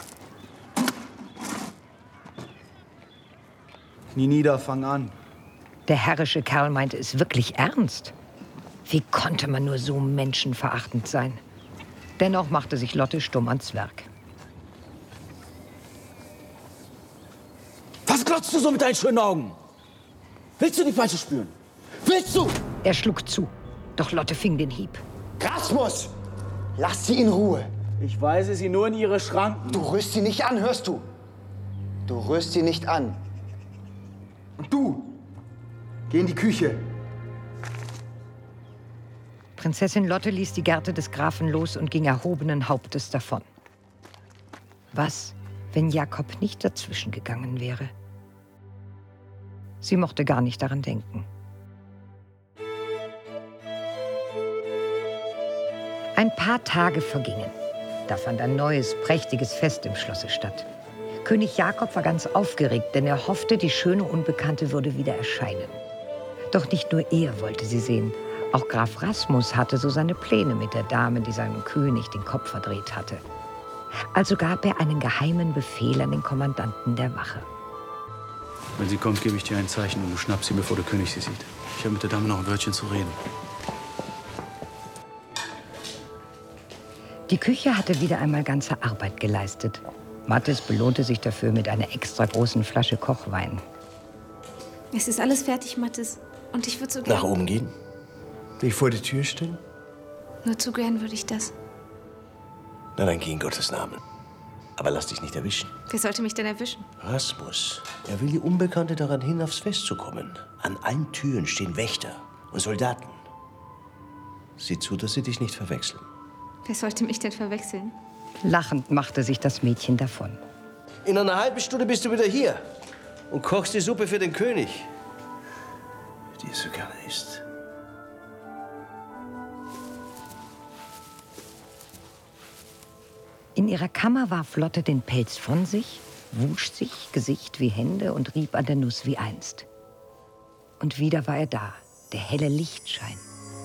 Knie nieder, fang an. Der herrische Kerl meinte es wirklich ernst. Wie konnte man nur so menschenverachtend sein? Dennoch machte sich Lotte stumm ans Werk. Was glotzt du so mit deinen schönen Augen? Willst du die Peitsche spüren? Willst du? Er schlug zu, doch Lotte fing den Hieb. Rasmus! Lass sie in Ruhe. Ich weise sie nur in ihre Schranken. Du rührst sie nicht an, hörst du? Du rührst sie nicht an. Und du, geh in die Küche. Prinzessin Lotte ließ die Gerte des Grafen los und ging erhobenen Hauptes davon. Was, wenn Jakob nicht dazwischen gegangen wäre? Sie mochte gar nicht daran denken. Ein paar Tage vergingen. Da fand ein neues, prächtiges Fest im Schlosse statt. König Jakob war ganz aufgeregt, denn er hoffte, die schöne Unbekannte würde wieder erscheinen. Doch nicht nur er wollte sie sehen. Auch Graf Rasmus hatte so seine Pläne mit der Dame, die seinem König den Kopf verdreht hatte. Also gab er einen geheimen Befehl an den Kommandanten der Wache. Wenn sie kommt, gebe ich dir ein Zeichen und du schnappst sie, bevor der König sie sieht. Ich habe mit der Dame noch ein Wörtchen zu reden. Die Küche hatte wieder einmal ganze Arbeit geleistet. Mathis belohnte sich dafür mit einer extra großen Flasche Kochwein. Es ist alles fertig, Mathis. Und ich würde so gerne... Nach oben gehen? Dich vor die Tür stellen? Nur zu gern würde ich das. Na, dann geh in Gottes Namen. Aber lass dich nicht erwischen. Wer sollte mich denn erwischen? Rasmus, er will die Unbekannte daran hin, aufs Fest zu kommen. An allen Türen stehen Wächter und Soldaten. Sieh zu, dass sie dich nicht verwechseln. Wer sollte mich denn verwechseln? Lachend machte sich das Mädchen davon. In einer halben Stunde bist du wieder hier und kochst die Suppe für den König, die er so gerne isst. In ihrer Kammer warf Lotte den Pelz von sich, wusch sich Gesicht wie Hände und rieb an der Nuss wie einst. Und wieder war er da, der helle Lichtschein.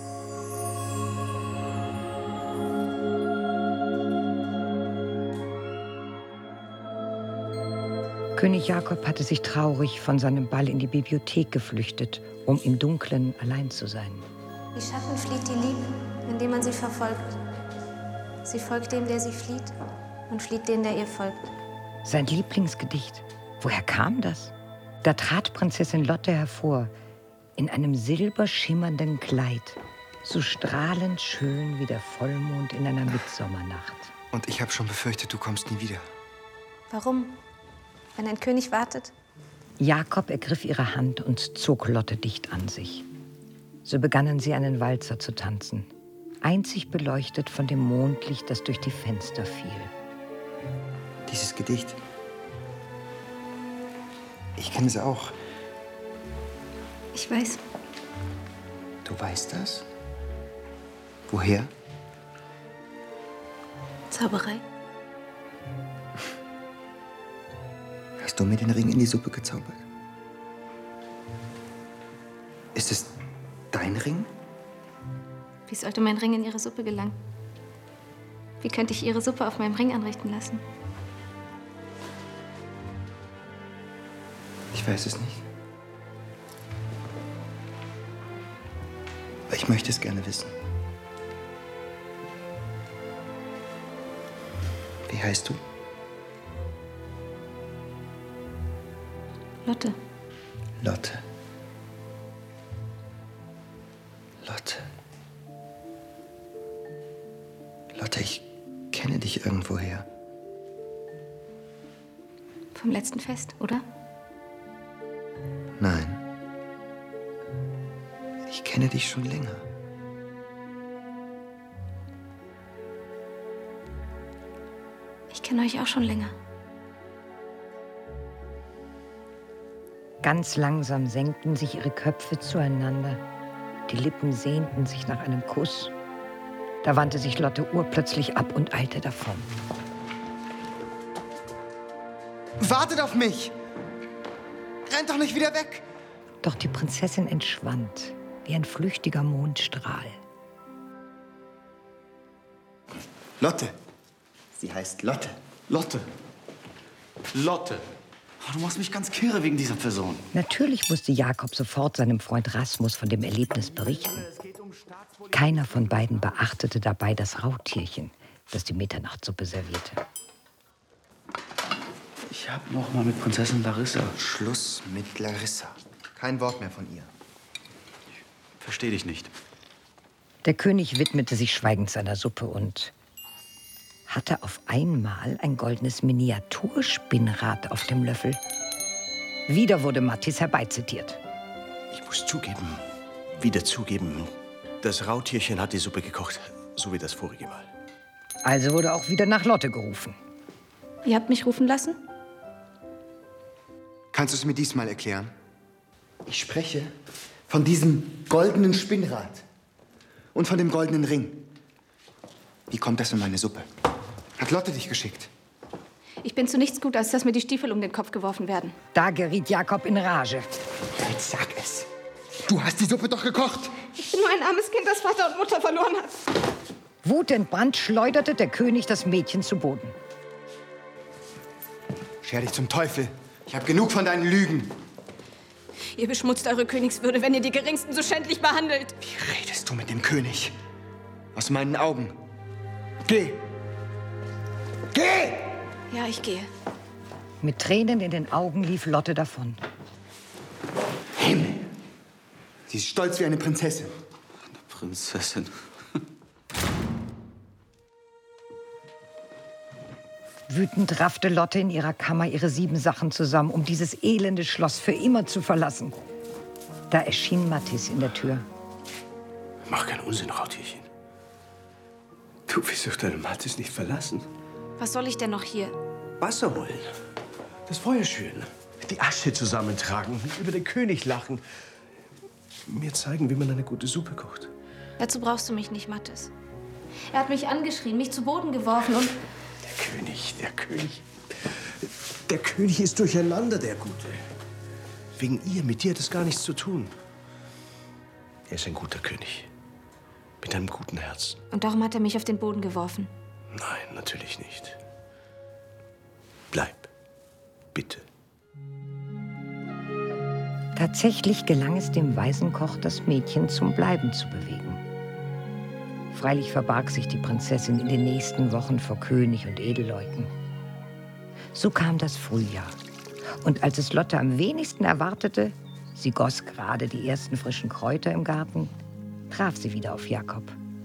König Jakob hatte sich traurig von seinem Ball in die Bibliothek geflüchtet, um im Dunkeln allein zu sein. Wie Schatten flieht die Liebe, indem man sie verfolgt. Sie folgt dem, der sie flieht, und flieht den, der ihr folgt. Sein Lieblingsgedicht. Woher kam das? Da trat Prinzessin Lotte hervor, in einem silberschimmernden Kleid, so strahlend schön wie der Vollmond in einer Mitsommernacht. Und ich habe schon befürchtet, du kommst nie wieder. Warum? Wenn ein König wartet? Jakob ergriff ihre Hand und zog Lotte dicht an sich. So begannen sie einen Walzer zu tanzen, einzig beleuchtet von dem Mondlicht, das durch die Fenster fiel. Dieses Gedicht. Ich kenne es auch. Ich weiß. Du weißt das? Woher? Zauberei. Hast du mir den Ring in die Suppe gezaubert? Ist es dein Ring? Wie sollte mein Ring in ihre Suppe gelangen? Wie könnte ich ihre Suppe auf meinem Ring anrichten lassen? Ich weiß es nicht. Aber ich möchte es gerne wissen. Wie heißt du? Lotte. Lotte. Lotte. Lotte, ich kenne dich irgendwoher. Vom letzten Fest, oder? Nein. Ich kenne dich schon länger. Ich kenne euch auch schon länger. Ganz langsam senkten sich ihre Köpfe zueinander. Die Lippen sehnten sich nach einem Kuss. Da wandte sich Lotte urplötzlich ab und eilte davon. Wartet auf mich! Rennt doch nicht wieder weg! Doch die Prinzessin entschwand, wie ein flüchtiger Mondstrahl. Lotte. Sie heißt Lotte. Lotte. Lotte. Oh, du machst mich ganz kirre wegen dieser Person. Natürlich musste Jakob sofort seinem Freund Rasmus von dem Erlebnis berichten. Keiner von beiden beachtete dabei das Rautierchen, das die Mitternachtssuppe servierte. Ich habe noch mal mit Prinzessin Larissa. Schluss mit Larissa. Kein Wort mehr von ihr. Ich verstehe dich nicht. Der König widmete sich schweigend seiner Suppe und hatte auf einmal ein goldenes Miniaturspinnrad auf dem Löffel. Wieder wurde Mathis herbeizitiert. Ich muss zugeben, wieder zugeben, das Rautierchen hat die Suppe gekocht, so wie das vorige Mal. Also wurde auch wieder nach Lotte gerufen. Ihr habt mich rufen lassen? Kannst du es mir diesmal erklären? Ich spreche von diesem goldenen Spinnrad und von dem goldenen Ring. Wie kommt das in meine Suppe? Hat Lotte dich geschickt? Ich bin zu nichts gut, als dass mir die Stiefel um den Kopf geworfen werden. Da geriet Jakob in Rage. Jetzt sag es. Du hast die Suppe doch gekocht. Ich bin nur ein armes Kind, das Vater und Mutter verloren hat. Wutentbrannt schleuderte der König das Mädchen zu Boden. Scher dich zum Teufel. Ich habe genug von deinen Lügen. Ihr beschmutzt eure Königswürde, wenn ihr die Geringsten so schändlich behandelt. Wie redest du mit dem König? Aus meinen Augen. Geh! Geh! Ja, ich gehe. Mit Tränen in den Augen lief Lotte davon. Himmel! Sie ist stolz wie eine Prinzessin. Eine Prinzessin. Wütend raffte Lotte in ihrer Kammer ihre sieben Sachen zusammen, um dieses elende Schloss für immer zu verlassen. Da erschien Mattis in der Tür. Mach keinen Unsinn, Rautierchen. Du willst doch deinen Mattis nicht verlassen. Was soll ich denn noch hier? Wasser holen, das Feuer schüren, die Asche zusammentragen, über den König lachen. Mir zeigen, wie man eine gute Suppe kocht. Dazu brauchst du mich nicht, Mattis. Er hat mich angeschrien, mich zu Boden geworfen und... Der König, der König. Der König ist durcheinander, der Gute. Wegen ihr, mit dir hat es gar nichts zu tun. Er ist ein guter König. Mit einem guten Herzen. Und darum hat er mich auf den Boden geworfen. Nein, natürlich nicht. Bleib. Bitte. Tatsächlich gelang es dem Waisenkoch, das Mädchen zum Bleiben zu bewegen. Freilich verbarg sich die Prinzessin in den nächsten Wochen vor König und Edelleuten. So kam das Frühjahr. Und als es Lotte am wenigsten erwartete, sie goss gerade die ersten frischen Kräuter im Garten, traf sie wieder auf Jakob.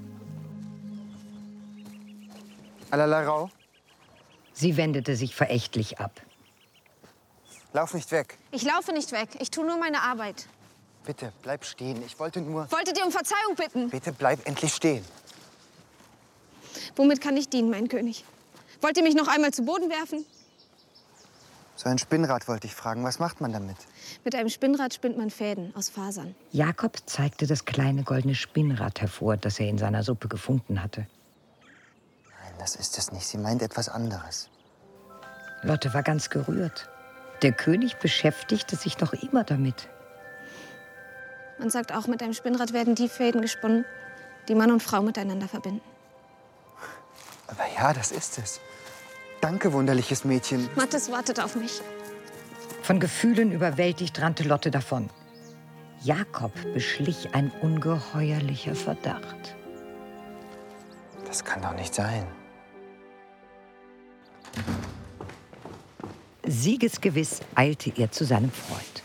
Alalarau, Sie wendete sich verächtlich ab. lauf nicht weg. Ich laufe nicht weg. Ich tue nur meine Arbeit. Bitte, bleib stehen. Ich wollte nur... Wolltet ihr um Verzeihung bitten? Bitte, bleib endlich stehen. Womit kann ich dienen, mein König? Wollt ihr mich noch einmal zu Boden werfen? So ein Spinnrad wollte ich fragen. Was macht man damit? Mit einem Spinnrad spinnt man Fäden aus Fasern. Jakob zeigte das kleine goldene Spinnrad hervor, das er in seiner Suppe gefunden hatte. Nein, das ist es nicht. Sie meint etwas anderes. Lotte war ganz gerührt. Der König beschäftigte sich noch immer damit. Man sagt auch, mit einem Spinnrad werden die Fäden gesponnen, die Mann und Frau miteinander verbinden. Aber ja, das ist es. Danke, wunderliches Mädchen. Mattis wartet auf mich. Von Gefühlen überwältigt rannte Lotte davon. Jakob beschlich ein ungeheuerlicher Verdacht. Das kann doch nicht sein. Siegesgewiss eilte er zu seinem Freund.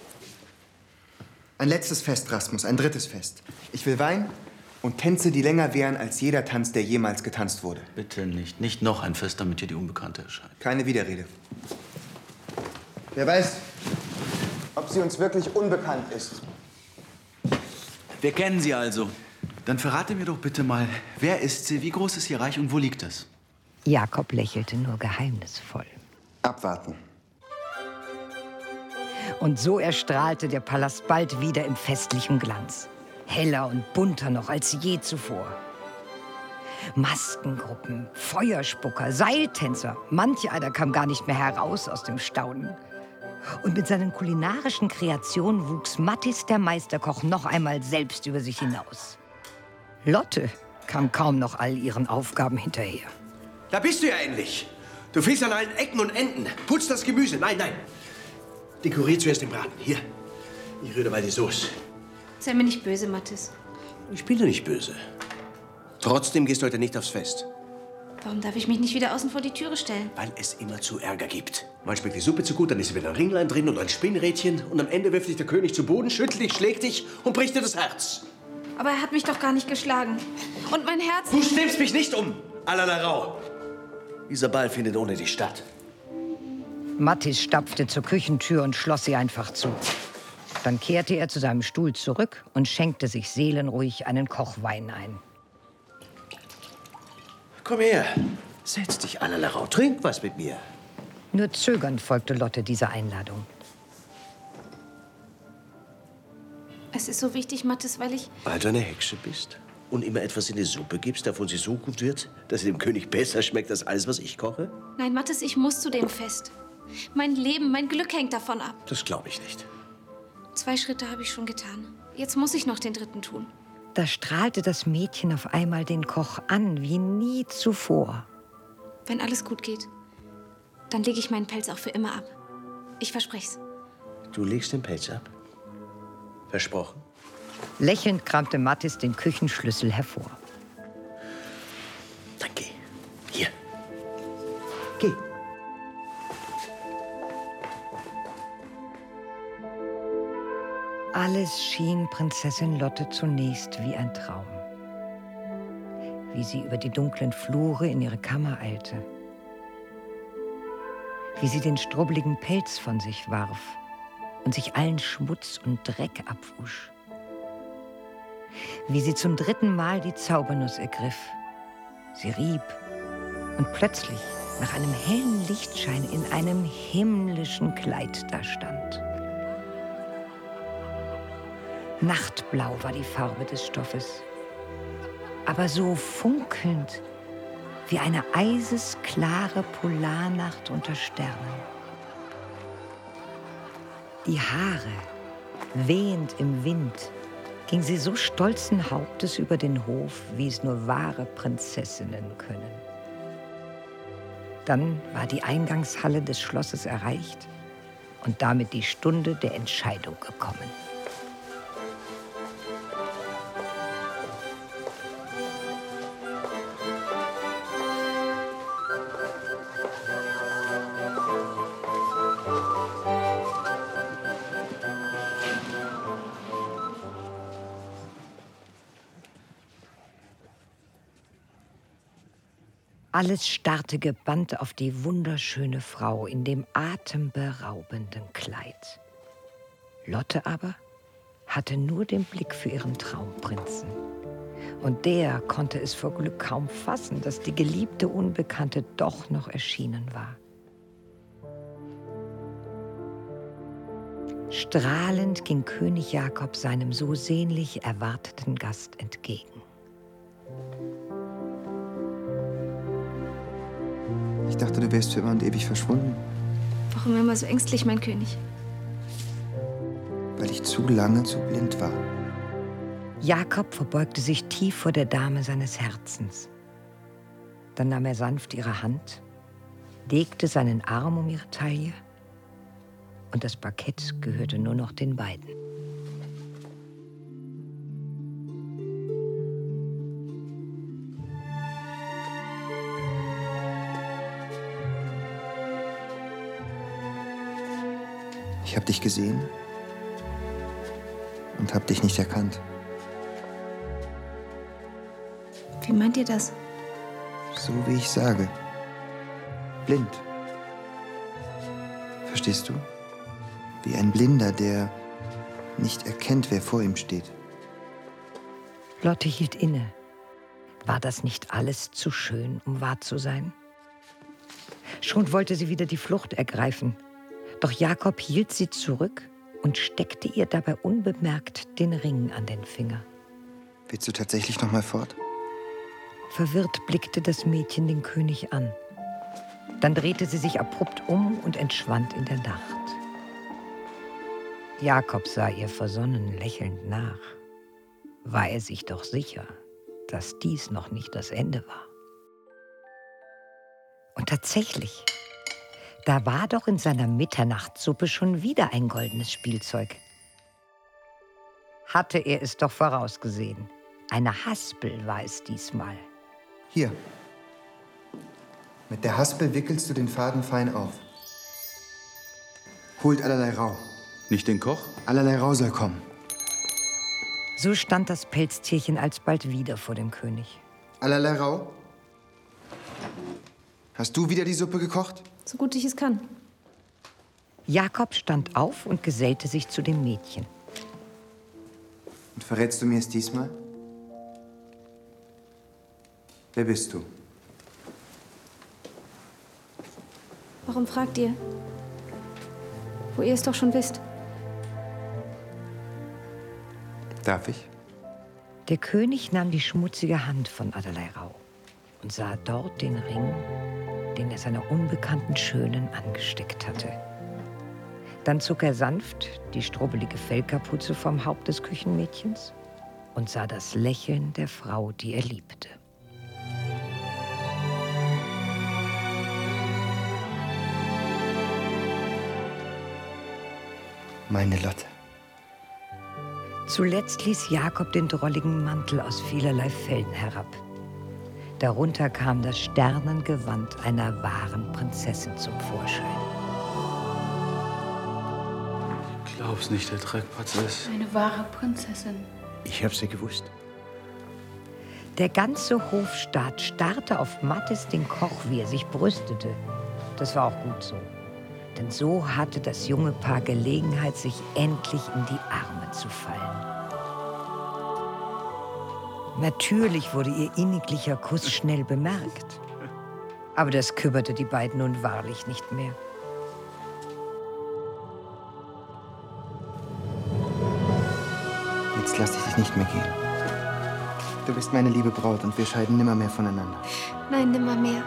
Ein letztes Fest, Rasmus, ein drittes Fest. Ich will Wein und Tänze, die länger währen als jeder Tanz, der jemals getanzt wurde. Bitte nicht. Nicht noch ein Fest, damit hier die Unbekannte erscheint. Keine Widerrede. Wer weiß, ob sie uns wirklich unbekannt ist. Wir kennen sie also. Dann verrate mir doch bitte mal, wer ist sie, wie groß ist ihr Reich und wo liegt es? Jakob lächelte nur geheimnisvoll. Abwarten. Und so erstrahlte der Palast bald wieder im festlichen Glanz. Heller und bunter noch als je zuvor. Maskengruppen, Feuerspucker, Seiltänzer. Manch einer kam gar nicht mehr heraus aus dem Staunen. Und mit seinen kulinarischen Kreationen wuchs Mattis, der Meisterkoch, noch einmal selbst über sich hinaus. Lotte kam kaum noch all ihren Aufgaben hinterher. Da bist du ja endlich. Du fehlst an allen Ecken und Enden. Putz das Gemüse. Nein, nein. Dekorier zuerst den Braten. Hier. Ich rühre mal die Soße. Sei mir nicht böse, Mattis. Ich bin doch nicht böse. Trotzdem gehst du heute nicht aufs Fest. Warum darf ich mich nicht wieder außen vor die Türe stellen? Weil es immer zu Ärger gibt. Mal schmeckt die Suppe zu gut, dann ist wieder ein Ringlein drin und ein Spinnrädchen. Und am Ende wirft dich der König zu Boden, schüttelt dich, schlägt dich und bricht dir das Herz. Aber er hat mich doch gar nicht geschlagen. Und mein Herz... Du stimmst mich nicht um, Alalarau. Dieser Ball findet ohne dich statt. Mattis stapfte zur Küchentür und schloss sie einfach zu. Dann kehrte er zu seinem Stuhl zurück und schenkte sich seelenruhig einen Kochwein ein. Komm her, setz dich, Alalarau, trink was mit mir. Nur zögernd folgte Lotte dieser Einladung. Es ist so wichtig, Mattis, weil ich... Weil du eine Hexe bist und immer etwas in die Suppe gibst, davon sie so gut wird, dass sie dem König besser schmeckt als alles, was ich koche? Nein, Mattis, ich muss zu dem Fest. Mein Leben, mein Glück hängt davon ab. Das glaube ich nicht. Zwei Schritte habe ich schon getan. Jetzt muss ich noch den dritten tun. Da strahlte das Mädchen auf einmal den Koch an, wie nie zuvor. Wenn alles gut geht, Dann lege ich meinen Pelz auch für immer ab. Ich verspreche es. Du legst den Pelz ab? Versprochen? Lächelnd kramte Mattis den Küchenschlüssel hervor. Dann geh. Hier. Geh. Alles schien Prinzessin Lotte zunächst wie ein Traum. Wie sie über die dunklen Flure in ihre Kammer eilte. Wie sie den strubbeligen Pelz von sich warf und sich allen Schmutz und Dreck abwusch. Wie sie zum dritten Mal die Zaubernuss ergriff, sie rieb und plötzlich nach einem hellen Lichtschein in einem himmlischen Kleid dastand. Nachtblau war die Farbe des Stoffes, aber so funkelnd wie eine eisesklare Polarnacht unter Sternen. Die Haare, wehend im Wind, ging sie so stolzen Hauptes über den Hof, wie es nur wahre Prinzessinnen können. Dann war die Eingangshalle des Schlosses erreicht und damit die Stunde der Entscheidung gekommen. Alles starrte gebannt auf die wunderschöne Frau in dem atemberaubenden Kleid. Lotte aber hatte nur den Blick für ihren Traumprinzen. Und der konnte es vor Glück kaum fassen, dass die geliebte Unbekannte doch noch erschienen war. Strahlend ging König Jakob seinem so sehnlich erwarteten Gast entgegen. Ich dachte, du wärst für immer und ewig verschwunden. Warum immer so ängstlich, mein König? Weil ich zu lange zu blind war. Jakob verbeugte sich tief vor der Dame seines Herzens. Dann nahm er sanft ihre Hand, legte seinen Arm um ihre Taille und das Parkett gehörte nur noch den beiden. Ich habe dich gesehen und habe dich nicht erkannt. Wie meint ihr das? So wie ich sage. Blind. Verstehst du? Wie ein Blinder, der nicht erkennt, wer vor ihm steht. Lotte hielt inne. War das nicht alles zu schön, um wahr zu sein? Schon wollte sie wieder die Flucht ergreifen. Doch Jakob hielt sie zurück und steckte ihr dabei unbemerkt den Ring an den Finger. Willst du tatsächlich noch mal fort? Verwirrt blickte das Mädchen den König an. Dann drehte sie sich abrupt um und entschwand in der Nacht. Jakob sah ihr versonnen lächelnd nach. War er sich doch sicher, dass dies noch nicht das Ende war. Und tatsächlich, da war doch in seiner Mitternachtssuppe schon wieder ein goldenes Spielzeug. Hatte er es doch vorausgesehen. Eine Haspel war es diesmal. Hier. Mit der Haspel wickelst du den Faden fein auf. Holt allerlei Rau. Nicht den Koch? Allerlei Rau soll kommen. So stand das Pelztierchen alsbald wieder vor dem König. Allerlei Rau? Hast du wieder die Suppe gekocht? So gut ich es kann. Jakob stand auf und gesellte sich zu dem Mädchen. Und verrätst du mir es diesmal? Wer bist du? Warum fragt ihr? Wo ihr es doch schon wisst. Darf ich? Der König nahm die schmutzige Hand von Adelai Rau und sah dort den Ring, den er seiner unbekannten Schönen angesteckt hatte. Dann zog er sanft die strubbelige Fellkapuze vom Haupt des Küchenmädchens und sah das Lächeln der Frau, die er liebte. Meine Lotte. Zuletzt ließ Jakob den drolligen Mantel aus vielerlei Fellen herab. Darunter kam das Sternengewand einer wahren Prinzessin zum Vorschein. Ich glaub's nicht, der Dreckpatz ist. Eine wahre Prinzessin. Ich hab's ja gewusst. Der ganze Hofstaat starrte auf Mattis, den Koch, wie er sich brüstete. Das war auch gut so. Denn so hatte das junge Paar Gelegenheit, sich endlich in die Arme zu fallen. Natürlich wurde ihr inniglicher Kuss schnell bemerkt. Aber das kümmerte die beiden nun wahrlich nicht mehr. Jetzt lass ich dich nicht mehr gehen. Du bist meine liebe Braut und wir scheiden nimmermehr voneinander. Nein, nimmermehr.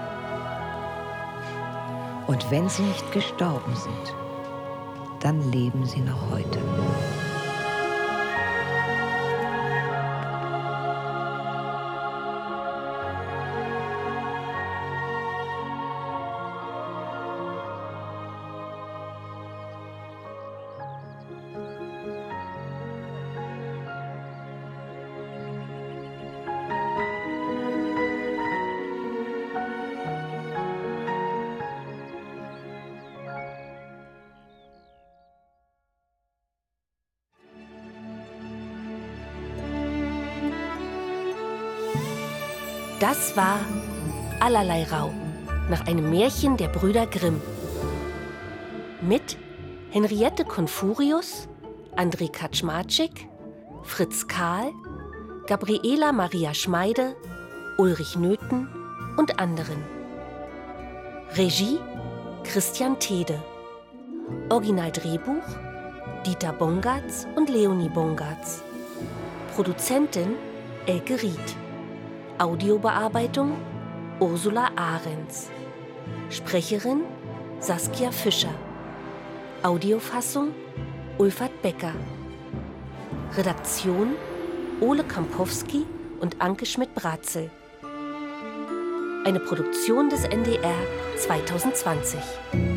Und wenn sie nicht gestorben sind, dann leben sie noch heute. Das war Allerlei Rau, nach einem Märchen der Brüder Grimm. Mit Henriette Konfurius, André Kaczmarczyk, Fritz Kahl, Gabriela Maria Schmeide, Ulrich Nöthen und anderen. Regie Christian Tede. Originaldrehbuch Dieter Bongartz und Leonie Bongartz. Produzentin Elke Ried. Audiobearbeitung Ursula Ahrens. Sprecherin Saskia Fischer. Audiofassung Ulfert Becker. Redaktion Ole Kampowski und Anke Schmidt-Bratzel. Eine Produktion des N D R zweitausendzwanzig.